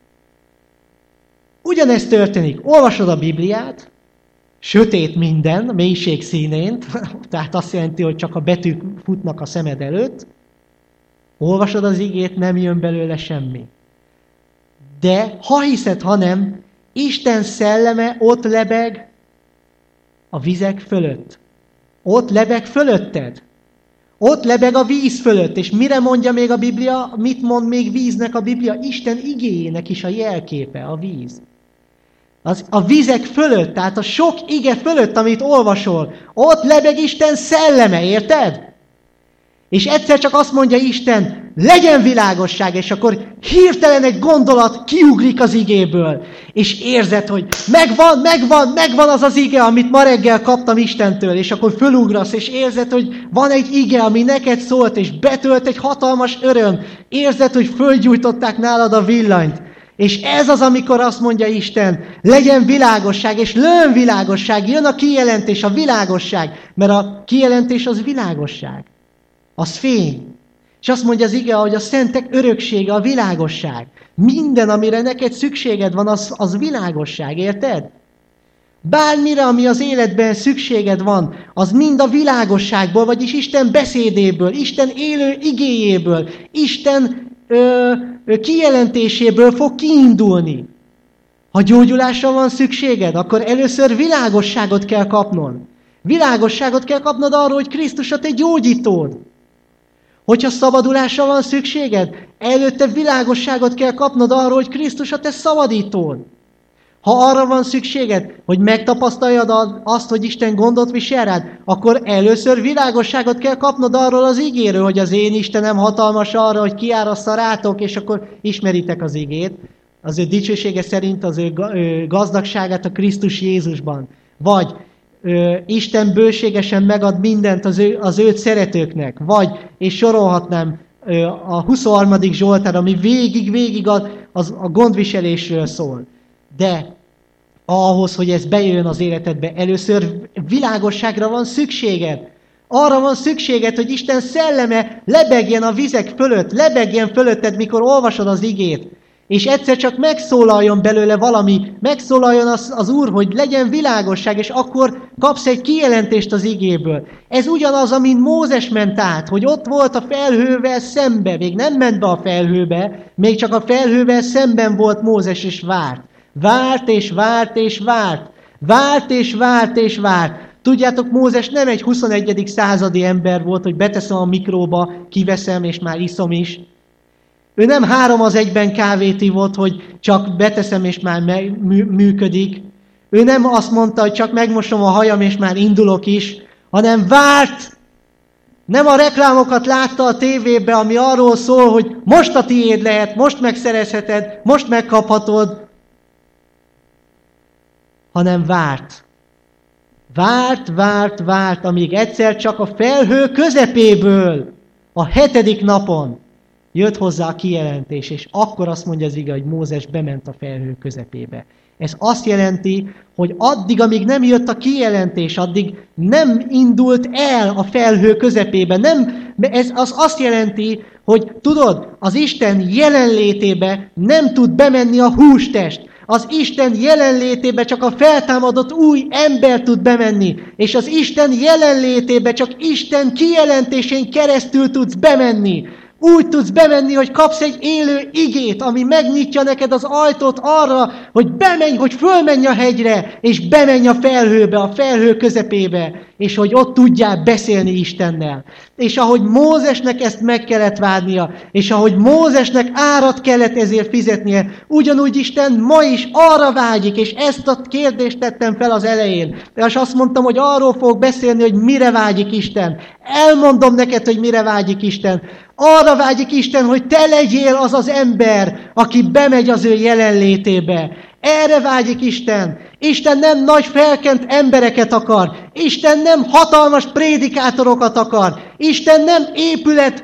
Ugyanezt történik. Olvasod a Bibliát, sötét minden, a mélység színén, tehát azt jelenti, hogy csak a betűk futnak a szemed előtt. Olvasod az igét, nem jön belőle semmi. De ha hiszed, ha nem, Isten szelleme ott lebeg a vizek fölött. Ott lebeg fölötted. Ott lebeg a víz fölött. És mire mondja még a Biblia? Mit mond még víznek a Biblia? Isten igéjének is a jelképe, a víz. A vizek fölött, tehát a sok ige fölött, amit olvasol, ott lebeg Isten szelleme, érted? És egyszer csak azt mondja Isten, legyen világosság, és akkor hirtelen egy gondolat kiugrik az igéből, és érzed, hogy megvan az az ige, amit ma reggel kaptam Istentől, és akkor fölugrasz, és érzed, hogy van egy ige, ami neked szólt, és betölt egy hatalmas öröm, érzed, hogy fölgyújtották nálad a villanyt, És ez az, amikor azt mondja Isten, legyen világosság, és lőn világosság, jön a kijelentés, a világosság, mert a kijelentés az világosság, az fény. És azt mondja az ige, hogy a szentek öröksége a világosság. Minden, amire neked szükséged van, az világosság, érted? Bármire, ami az életben szükséged van, az mind a világosságból, vagyis Isten beszédéből, Isten élő igéjéből, Isten kijelentéséből fog kiindulni. Ha gyógyulásra van szükséged, akkor először világosságot kell kapnod. Világosságot kell kapnod arról, hogy Krisztus a te gyógyítód. Hogyha szabadulásra van szükséged, előtte világosságot kell kapnod arról, hogy Krisztus a te szabadítód. Ha arra van szükséged, hogy megtapasztaljad azt, hogy Isten gondot visel rád, akkor először világosságot kell kapnod arról az igéről, hogy az én Istenem hatalmas arra, hogy kiárassza rátok, és akkor ismeritek az igét. Az ő dicsősége szerint az ő gazdagságát a Krisztus Jézusban. Vagy Isten bőségesen megad mindent az őt szeretőknek. Vagy, és sorolhatnám, a 23. Zsoltár, ami végig a gondviselésről szól. De ahhoz, hogy ez bejön az életedbe, először világosságra van szükséged. Arra van szükséged, hogy Isten szelleme lebegjen a vizek fölött, lebegjen fölötted, mikor olvasod az igét. És egyszer csak megszólaljon belőle valami, megszólaljon az Úr, hogy legyen világosság, és akkor kapsz egy kijelentést az igéből. Ez ugyanaz, amint Mózes ment át, hogy ott volt a felhővel szembe, még nem ment be a felhőbe, még csak a felhővel szemben volt Mózes, és várt. Várt és várt és várt. Várt és várt és várt. Tudjátok, Mózes nem egy 21. századi ember volt, hogy beteszem a mikróba, kiveszem és már iszom is. Ő nem 3-1 kávét ivott, hogy csak beteszem és már működik. Ő nem azt mondta, hogy csak megmosom a hajam és már indulok is, hanem várt. Nem a reklámokat látta a tévébe, ami arról szól, hogy most a tiéd lehet, most megszerezheted, most megkaphatod, hanem várt. Várt, amíg egyszer csak a felhő közepéből, a 7. napon jött hozzá a kijelentés, és akkor azt mondja az ige, hogy Mózes bement a felhő közepébe. Ez azt jelenti, hogy addig, amíg nem jött a kijelentés, addig nem indult el a felhő közepébe. Ez azt jelenti, hogy tudod, az Isten jelenlétébe nem tud bemenni a hústest. Az Isten jelenlétébe csak a feltámadott új ember tud bemenni, és az Isten jelenlétébe csak Isten kijelentésén keresztül tudsz bemenni. Úgy tudsz bemenni, hogy kapsz egy élő igét, ami megnyitja neked az ajtót arra, hogy bemenj, hogy fölmenj a hegyre, és bemenj a felhőbe, a felhő közepébe, és hogy ott tudjál beszélni Istennel. És ahogy Mózesnek ezt meg kellett várnia, és ahogy Mózesnek árat kellett ezért fizetnie, ugyanúgy Isten ma is arra vágyik, és ezt a kérdést tettem fel az elején. És azt mondtam, hogy arról fogok beszélni, hogy mire vágyik Isten. Elmondom neked, hogy mire vágyik Isten. Arra vágyik Isten, hogy te legyél az az ember, aki bemegy az ő jelenlétébe. Erre vágyik Isten. Isten nem nagy felkent embereket akar. Isten nem hatalmas prédikátorokat akar. Isten nem épület,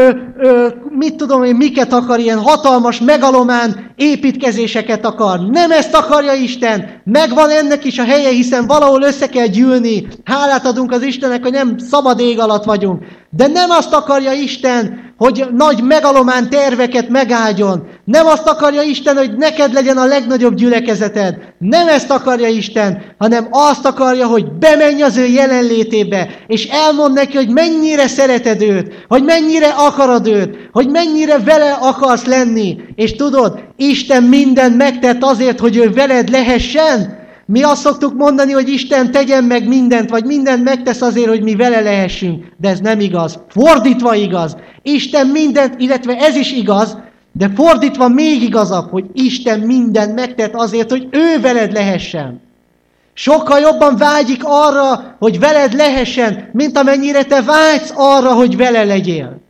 mit tudom én, miket akar, ilyen hatalmas, megalomán építkezéseket akar. Nem ezt akarja Isten. Megvan ennek is a helye, hiszen valahol össze kell gyűlni. Hálát adunk az Istennek, hogy nem szabad ég alatt vagyunk. De nem azt akarja Isten, hogy nagy megalomán terveket megáldjon. Nem azt akarja Isten, hogy neked legyen a legnagyobb gyülekezeted. Nem ezt akarja Isten, hanem azt akarja, hogy bemenj az ő jelenlétébe, és elmond neki, hogy mennyire szereted őt, hogy mennyire akarod őt, hogy mennyire vele akarsz lenni. És tudod, Isten mindent megtett azért, hogy ő veled lehessen. Mi azt szoktuk mondani, hogy Isten tegyen meg mindent, vagy mindent megtesz azért, hogy mi vele lehessünk. De ez nem igaz. Fordítva igaz. Isten mindent, illetve ez is igaz, de fordítva még igazabb, hogy Isten mindent megtett azért, hogy ő veled lehessen. Sokkal jobban vágyik arra, hogy veled lehessen, mint amennyire te vágysz arra, hogy vele legyél.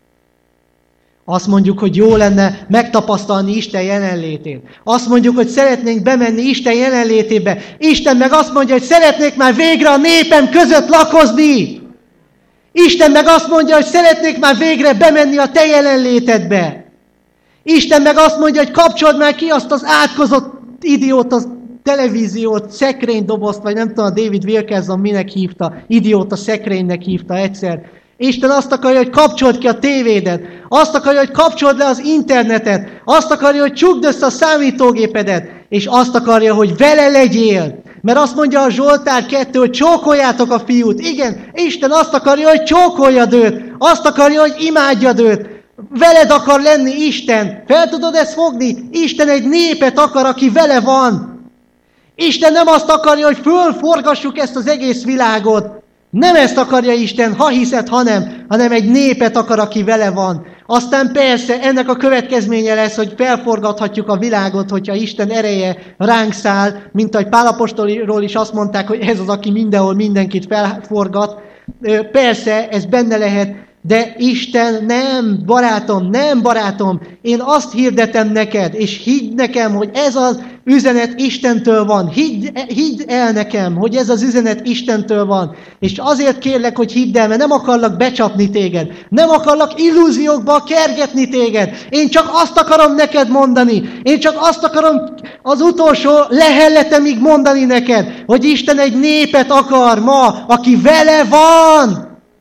Azt mondjuk, hogy jó lenne megtapasztalni Isten jelenlétét. Azt mondjuk, hogy szeretnénk bemenni Isten jelenlétébe. Isten meg azt mondja, hogy szeretnék már végre a népem között lakozni. Isten meg azt mondja, hogy szeretnék már végre bemenni a te jelenlétedbe. Isten meg azt mondja, hogy kapcsold már ki azt az átkozott idióta televíziót, szekrénydobozt, vagy nem tudom, a David Wilkerson minek hívta, idióta szekrénynek hívta egyszer. Isten azt akarja, hogy kapcsold ki a tévédet, azt akarja, hogy kapcsold le az internetet, azt akarja, hogy csukd össze a számítógépedet, és azt akarja, hogy vele legyél. Mert azt mondja a Zsoltár 2, hogy csókoljátok a fiút. Igen, Isten azt akarja, hogy csókoljad őt, azt akarja, hogy imádjad őt. Veled akar lenni Isten. Fel tudod ezt fogni? Isten egy népet akar, aki vele van. Isten nem azt akarja, hogy fölforgassuk ezt az egész világot. Nem ezt akarja Isten, ha hiszed, hanem egy népet akar, aki vele van. Aztán persze ennek a következménye lesz, hogy felforgathatjuk a világot, hogyha Isten ereje ránk száll, mint ahogy Pál apostolról is azt mondták, hogy ez az, aki mindenhol mindenkit felforgat. Persze, ez benne lehet, de Isten nem, barátom, én azt hirdetem neked, és higgy nekem, hogy ez az üzenet Istentől van. Hidd el nekem, hogy ez az üzenet Istentől van. És azért kérlek, hogy hidd el, mert nem akarlak becsapni téged. Nem akarlak illúziókba kergetni téged. Én csak azt akarom neked mondani. Én csak azt akarom az utolsó lehelletemig mondani neked, hogy Isten egy népet akar ma, aki vele van.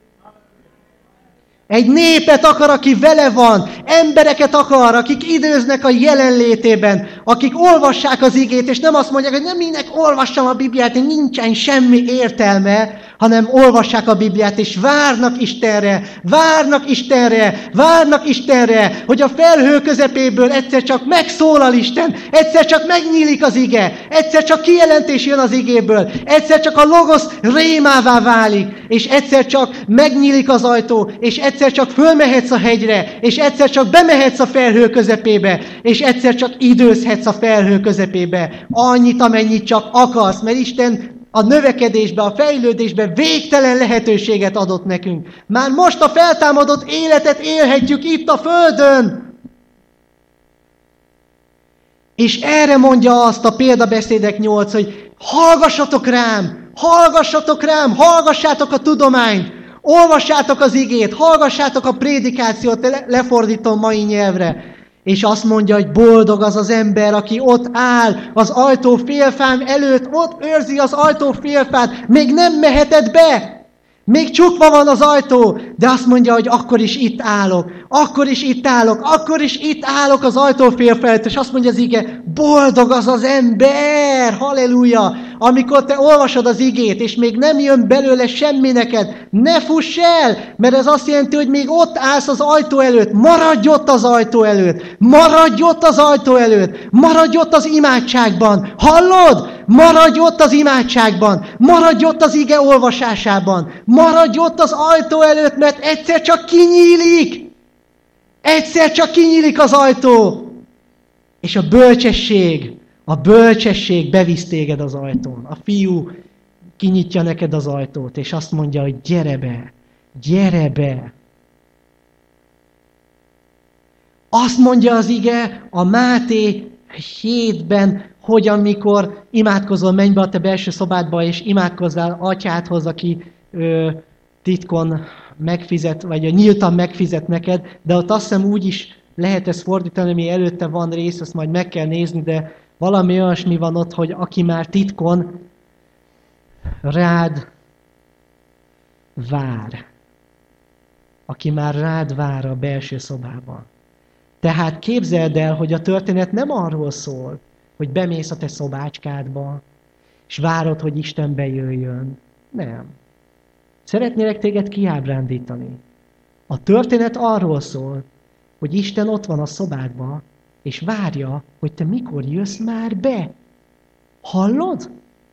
Egy népet akar, aki vele van, embereket akar, akik időznek a jelenlétében, akik olvassák az igét, és nem azt mondják, hogy nem minek olvassam a Bibliát, nincsen semmi értelme, hanem olvassák a Bibliát, és várnak Istenre, hogy a felhő közepéből egyszer csak megszólal Isten, egyszer csak megnyílik az ige, egyszer csak kijelentés jön az igéből, egyszer csak a logosz rémává válik, és egyszer csak megnyílik az ajtó, és egyszer csak fölmehetsz a hegyre, és egyszer csak bemehetsz a felhő közepébe, és egyszer csak időzhetsz a felhő közepébe. Annyit, amennyit csak akarsz, mert Isten a növekedésbe, a fejlődésbe végtelen lehetőséget adott nekünk. Már most a feltámadott életet élhetjük itt a földön. És erre mondja azt a példabeszédek 8, hogy hallgassatok rám, hallgassátok a tudományt, olvassátok az igét, hallgassátok a prédikációt, lefordítom mai nyelvre. És azt mondja, hogy boldog az az ember, aki ott áll az ajtó félfám előtt, ott őrzi az ajtó félfát, még nem meheted be. Még csukva van az ajtó, de azt mondja, hogy akkor is itt állok az ajtófél felett, és azt mondja az ige, boldog az az ember, halleluja, amikor te olvasod az igét, és még nem jön belőle semmi neked, ne fuss el, mert ez azt jelenti, hogy még ott állsz az ajtó előtt, maradj ott az ajtó előtt, maradj ott az imádságban, hallod? Maradj ott az imádságban, maradj ott az ige olvasásában, maradj ott az ajtó előtt, mert egyszer csak kinyílik az ajtó, és a bölcsesség bevisz téged az ajtón. A fiú kinyitja neked az ajtót, és azt mondja, hogy gyere be. Azt mondja az ige a Máté 7-ben, hogy amikor imádkozol, menj be a te belső szobádba, és imádkozzál atyádhoz, aki titkon megfizet, vagy nyíltan megfizet neked, de ott azt hiszem úgy is lehet ezt fordítani, ami előtte van rész, ezt majd meg kell nézni, de valami olyasmi van ott, hogy aki már titkon rád vár. Aki már rád vár a belső szobában. Tehát képzeld el, hogy a történet nem arról szól, hogy bemész a te szobácskádba, és várod, hogy Isten bejöjjön. Nem. Szeretnélek téged kiábrándítani. A történet arról szól, hogy Isten ott van a szobádban, és várja, hogy te mikor jössz már be. Hallod?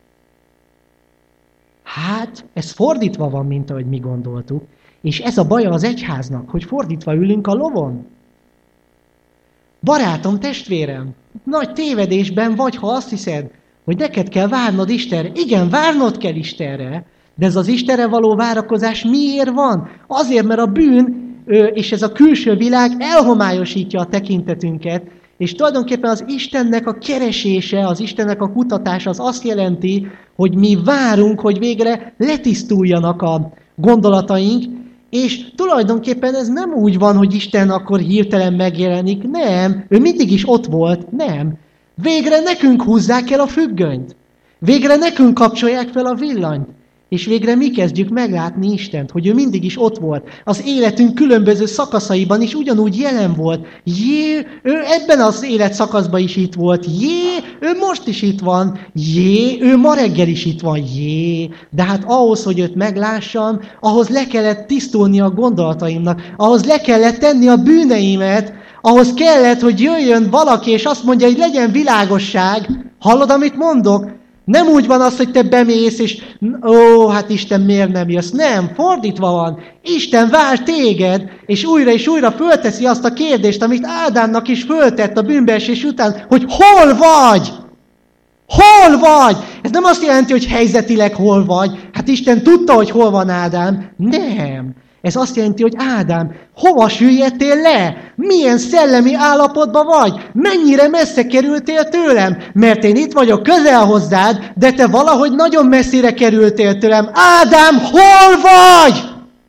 Hát, ez fordítva van, mint ahogy mi gondoltuk, és ez a baja az egyháznak, hogy fordítva ülünk a lovon. Barátom, testvérem, nagy tévedésben vagy, ha azt hiszed, hogy neked kell várnod Istenre. Igen, várnod kell Istenre, de ez az Istenre való várakozás miért van? Azért, mert a bűn és ez a külső világ elhomályosítja a tekintetünket, és tulajdonképpen az Istennek a keresése, az Istennek a kutatása az azt jelenti, hogy mi várunk, hogy végre letisztuljanak a gondolataink, És tulajdonképpen ez nem úgy van, hogy Isten akkor hirtelen megjelenik, nem, ő mindig is ott volt, nem. Végre nekünk húzzák el a függönyt. Végre nekünk kapcsolják fel a villanyt. És végre mi kezdjük meglátni Istent, hogy ő mindig is ott volt. Az életünk különböző szakaszaiban is ugyanúgy jelen volt. Jé, ő ebben az életszakaszban is itt volt. Jé, ő most is itt van. Jé, ő ma reggel is itt van. Jé, de hát ahhoz, hogy őt meglássam, ahhoz le kellett tisztulni a gondolataimnak. Ahhoz le kellett tenni a bűneimet. Ahhoz kellett, hogy jöjjön valaki, és azt mondja, hogy legyen világosság. Hallod, amit mondok? Nem úgy van az, hogy te bemész, és hát Isten miért nem jössz? Nem, fordítva van. Isten vár téged, és újra fölteszi azt a kérdést, amit Ádámnak is föltett a bűnbeesés után, hogy hol vagy? Hol vagy? Ez nem azt jelenti, hogy helyzetileg hol vagy. Hát Isten tudta, hogy hol van Ádám. Nem. Ez azt jelenti, hogy Ádám, hova süllyedtél le? Milyen szellemi állapotban vagy? Mennyire messze kerültél tőlem? Mert én itt vagyok közel hozzád, de te valahogy nagyon messzire kerültél tőlem. Ádám, hol vagy?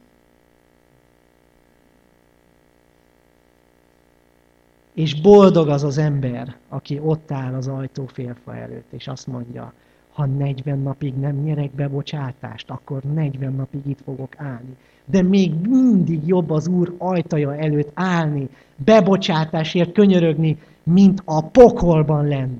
És boldog az az ember, aki ott áll az ajtó félfa előtt, és azt mondja, ha 40 napig nem nyerek bebocsátást, akkor 40 napig itt fogok állni. De még mindig jobb az Úr ajtaja előtt állni, bebocsátásért könyörögni, mint a pokolban lenni.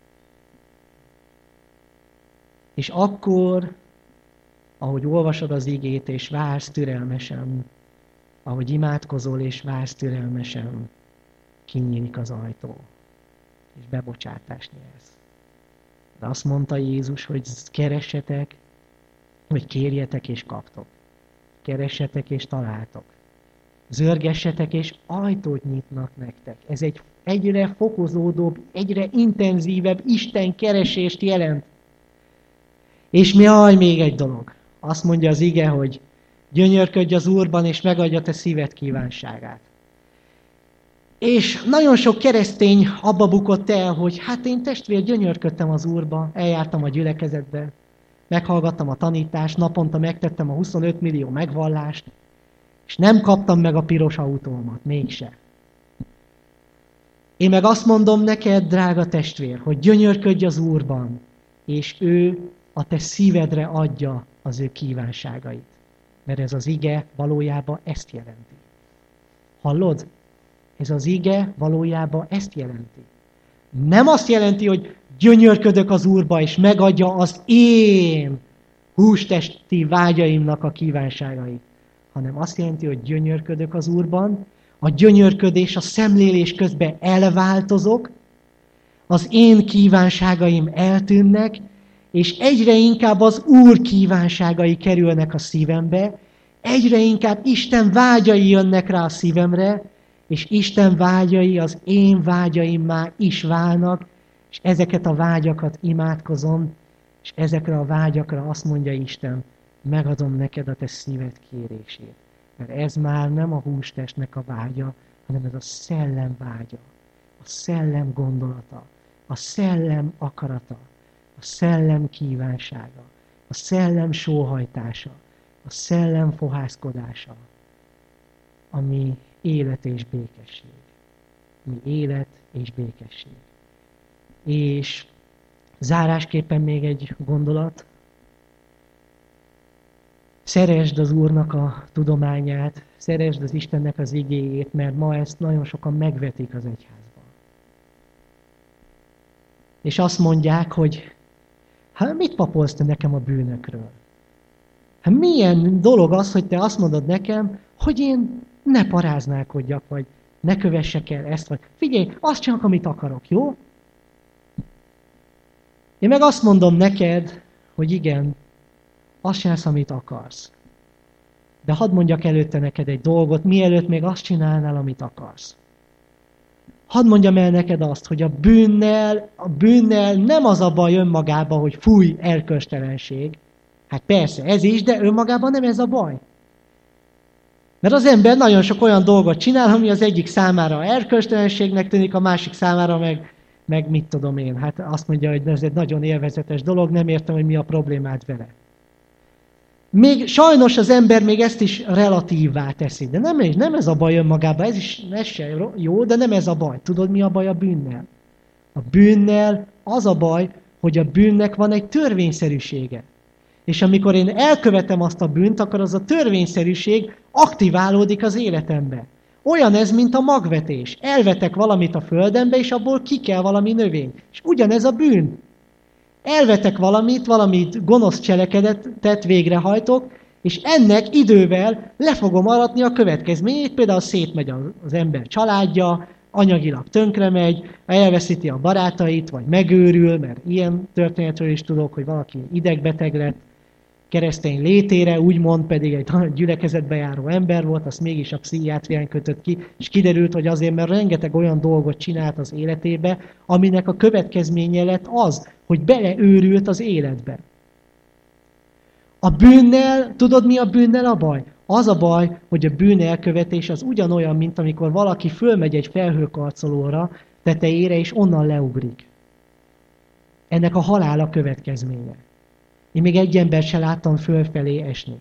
És akkor, ahogy olvasod az igét, és vársz türelmesen, ahogy imádkozol, és vársz türelmesen, kinyílik az ajtó, és bebocsátást nyersz. De azt mondta Jézus, hogy keressetek, hogy kérjetek és kaptok. Keressetek és találtok. Zörgessetek és ajtót nyitnak nektek. Ez egy egyre fokozódóbb, egyre intenzívebb Isten keresést jelent. És még egy dolog. Azt mondja az ige, hogy gyönyörködj az Úrban, és megadja te szíved kívánságát. És nagyon sok keresztény abba bukott el, hogy hát én testvér gyönyörködtem az Úrba, eljártam a gyülekezetbe, meghallgattam a tanítást, naponta megtettem a 25 millió megvallást, és nem kaptam meg a piros autómat, mégse. Én meg azt mondom neked, drága testvér, hogy gyönyörködj az Úrban, és ő a te szívedre adja az ő kívánságait. Mert ez az ige valójában ezt jelenti. Hallod? Ez az ige valójában ezt jelenti. Nem azt jelenti, hogy gyönyörködök az Úrba, és megadja az én hústesti vágyaimnak a kívánságait, hanem azt jelenti, hogy gyönyörködök az Úrban, a gyönyörködés, a szemlélés közben elváltozok, az én kívánságaim eltűnnek, és egyre inkább az Úr kívánságai kerülnek a szívembe, egyre inkább Isten vágyai jönnek rá a szívemre, és Isten vágyai az én vágyaimmá is válnak, és ezeket a vágyakat imádkozom, és ezekre a vágyakra azt mondja Isten, megadom neked a te szíved kérését. Mert ez már nem a hústestnek a vágya, hanem ez a szellem vágya, a szellem gondolata, a szellem akarata, a szellem kívánsága, a szellem sóhajtása, a szellem fohászkodása, ami élet és békesség. Mi élet és békesség. És zárásképpen még egy gondolat. Szeresd az Úrnak a tudományát, szeresd az Istennek az igéjét, mert ma ezt nagyon sokan megvetik az egyházban. És azt mondják, hogy hát mit papolsz te nekem a bűnökről? Hát milyen dolog az, hogy te azt mondod nekem, hogy én ne paráználkodjak, vagy ne kövessek el ezt, vagy figyelj, azt csinálok, amit akarok, jó? Én meg azt mondom neked, hogy igen, azt csinálsz, amit akarsz. De hadd mondjak előtte neked egy dolgot, mielőtt még azt csinálnál, amit akarsz. Hadd mondjam el neked azt, hogy a bűnnel nem az a baj önmagában, hogy fúj, erkölcstelenség. Hát persze, ez is, de önmagában nem ez a baj. Mert az ember nagyon sok olyan dolgot csinál, ami az egyik számára erkölcstelenségnek tűnik, a másik számára meg mit tudom én. Hát azt mondja, hogy ez egy nagyon élvezetes dolog, nem értem, hogy mi a problémád vele. Még sajnos az ember még ezt is relatívvá teszi. De nem ez a baj önmagában, ez se jó, de nem ez a baj. Tudod, mi a baj a bűnnel? A bűnnel az a baj, hogy a bűnnek van egy törvényszerűsége. És amikor én elkövetem azt a bűnt, akkor az a törvényszerűség aktiválódik az életembe. Olyan ez, mint a magvetés. Elvetek valamit a földembe, és abból ki kell valami növény. És ugyanez a bűn. Elvetek valamit gonosz cselekedetet végrehajtok, és ennek idővel le fogom aratni a következményét, például szétmegy az ember családja, anyagilag tönkre megy, elveszíti a barátait, vagy megőrül, mert ilyen történetről is tudok, hogy valaki idegbeteg lett, keresztény létére, úgymond pedig egy gyülekezetbe járó ember volt, azt mégis a pszichiátrián kötött ki, és kiderült, hogy azért, mert rengeteg olyan dolgot csinált az életébe, aminek a következménye lett az, hogy beleőrült az életbe. A bűnnel, tudod mi a bűnnel a baj? Az a baj, hogy a bűn elkövetés az ugyanolyan, mint amikor valaki fölmegy egy felhőkarcolóra tetejére, és onnan leugrik. Ennek a halál a következménye. Én még egy embert se láttam fölfelé esni.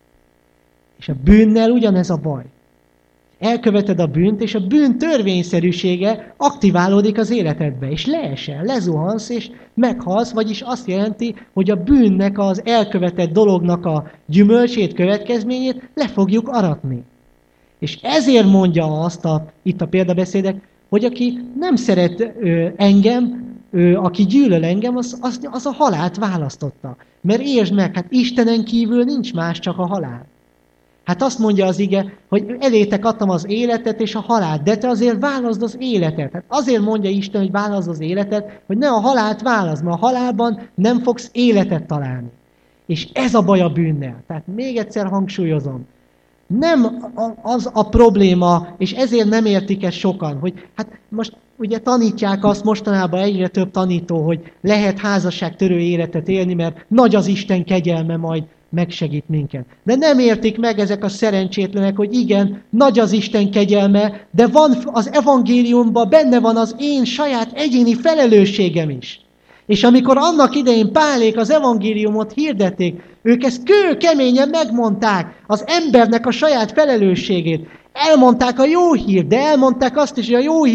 És a bűnnel ugyanez a baj. Elköveted a bűnt, és a bűn törvényszerűsége aktiválódik az életedbe, és leesel, lezuhansz, és meghalsz, vagyis azt jelenti, hogy a bűnnek az elkövetett dolognak a gyümölcsét, következményét le fogjuk aratni. És ezért mondja azt itt a példabeszédek, hogy aki nem szeret engem, aki gyűlöl engem, az a halált választotta. Mert értsd meg, hát Istenen kívül nincs más, csak a halál. Hát azt mondja az ige, hogy elétek adtam az életet és a halált, de te azért válaszd az életet. Hát azért mondja Isten, hogy válaszd az életet, hogy ne a halált válaszd, mert a halálban nem fogsz életet találni. És ez a baj a bűnnel. Tehát még egyszer hangsúlyozom. Nem az a probléma, és ezért nem értik ezt sokan, hogy hát most ugye tanítják azt mostanában egyre több tanító, hogy lehet házasságtörő életet élni, mert nagy az Isten kegyelme, majd megsegít minket. De nem értik meg ezek a szerencsétlenek, hogy igen, nagy az Isten kegyelme, de van az evangéliumban benne van az én saját egyéni felelősségem is. És amikor annak idején Pálék az evangéliumot hirdették, ők ezt kőkeményen megmondták, az embernek a saját felelősségét. Elmondták a jó hírt, de elmondták azt is, hogy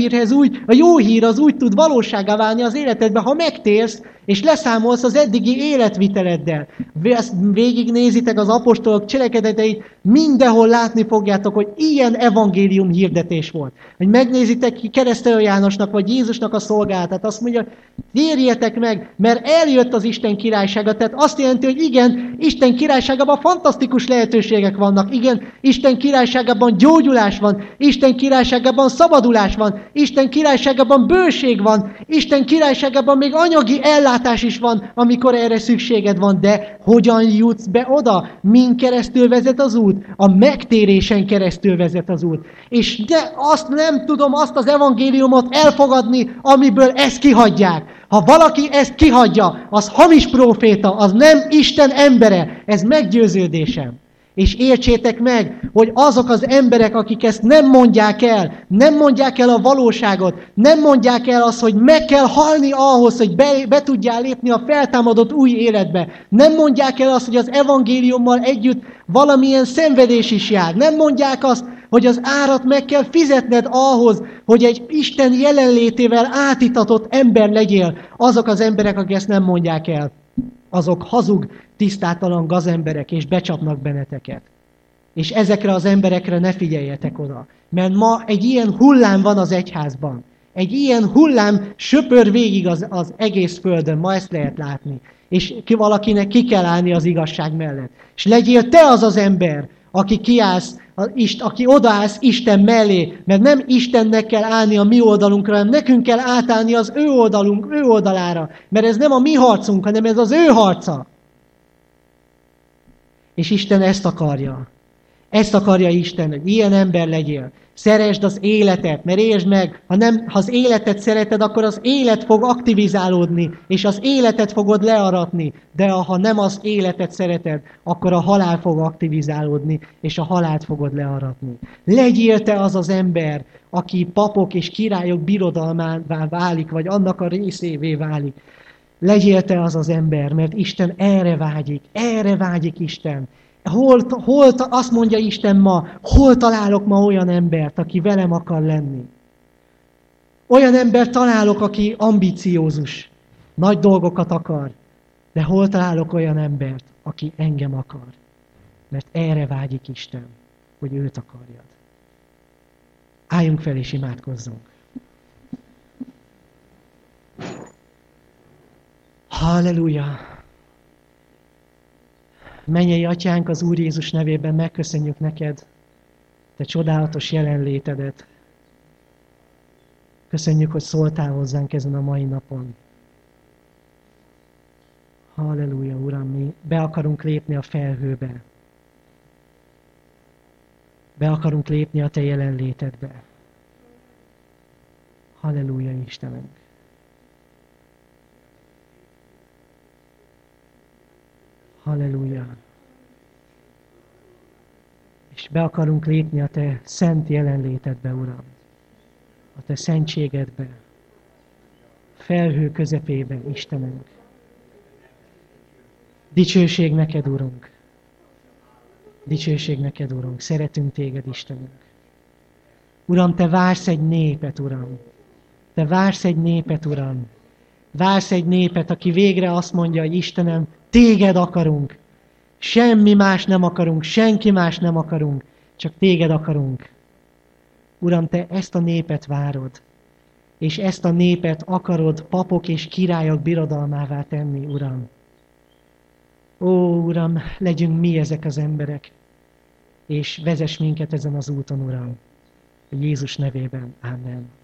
a jó hír az úgy tud valóságá válni az életedben, ha megtérsz, és leszámolsz az eddigi életviteleddel. Ezt végignézitek az apostolok cselekedeteit, mindenhol látni fogjátok, hogy ilyen evangélium hirdetés volt. Hogy megnézitek ki Keresztelő Jánosnak, vagy Jézusnak a szolgálatát, azt mondja, térjetek meg, mert eljött az Isten királysága. Tehát azt jelenti, hogy igen, Isten királyságában fantasztikus lehetőségek vannak. Igen, Isten királyságában gyógyulás van, Isten királyságában szabadulás van, Isten királyságában bőség van, Isten királyságában még anyagi ellátás is van, amikor erre szükséged van, de hogyan jutsz be oda? Min keresztül vezet az út? A megtérésen keresztül vezet az út. És de azt nem tudom azt az evangéliumot elfogadni, amiből ezt kihagyják. Ha valaki ezt kihagyja, az hamis próféta, az nem Isten embere. Ez meggyőződésem. És értsétek meg, hogy azok az emberek, akik ezt nem mondják el a valóságot, nem mondják el azt, hogy meg kell halni ahhoz, hogy be tudjál lépni a feltámadott új életbe. Nem mondják el azt, hogy az evangéliummal együtt valamilyen szenvedés is jár. Nem mondják azt, hogy az árat meg kell fizetned ahhoz, hogy egy Isten jelenlétével átitatott ember legyél. Azok az emberek, akik ezt nem mondják el, azok hazug, tisztátalan gazemberek, és becsapnak benneteket. És ezekre az emberekre ne figyeljetek oda. Mert ma egy ilyen hullám van az egyházban. Egy ilyen hullám söpör végig az egész földön. Ma ezt lehet látni. És valakinek ki kell állni az igazság mellett. És legyél te az az ember, aki kiállsz, aki odaállsz Isten mellé, mert nem Istennek kell állni a mi oldalunkra, hanem nekünk kell átállni az ő oldalára. Mert ez nem a mi harcunk, hanem ez az ő harca. És Isten ezt akarja. Ezt akarja Isten, hogy ilyen ember legyél. Szeresd az életet, mert értsd meg, ha az életet szereted, akkor az élet fog aktivizálódni, és az életet fogod learatni. De ha nem az életet szereted, akkor a halál fog aktivizálódni, és a halált fogod learatni. Legyél te az az ember, aki papok és királyok birodalmává válik, vagy annak a részévé válik. Legyél te az az ember, mert Isten erre vágyik Isten. Azt mondja Isten ma, hol találok ma olyan embert, aki velem akar lenni? Olyan embert találok, aki ambiciózus, nagy dolgokat akar, de hol találok olyan embert, aki engem akar? Mert erre vágyik Isten, hogy őt akarjad. Álljunk fel és imádkozzunk. Halleluja! Mennyei Atyánk, az Úr Jézus nevében megköszönjük neked te csodálatos jelenlétedet. Köszönjük, hogy szóltál hozzánk ezen a mai napon. Halleluja, Uram, mi be akarunk lépni a felhőbe. Be akarunk lépni a te jelenlétedbe. Halleluja, Istenünk! Halleluja! És be akarunk lépni a te szent jelenlétedbe, Uram. A te szentségedbe. Felhő közepébe, Istenünk. Dicsőség neked, Urunk. Dicsőség neked, Urunk. Szeretünk téged, Istenünk. Uram, te vársz egy népet, Uram. Te vársz egy népet, Uram. Vársz egy népet, aki végre azt mondja, hogy Istenem, téged akarunk. Semmi más nem akarunk, senki más nem akarunk, csak téged akarunk. Uram, te ezt a népet várod, és ezt a népet akarod papok és királyok birodalmává tenni, Uram. Ó, Uram, legyünk mi ezek az emberek, és vezess minket ezen az úton, Uram. Jézus nevében. Amen.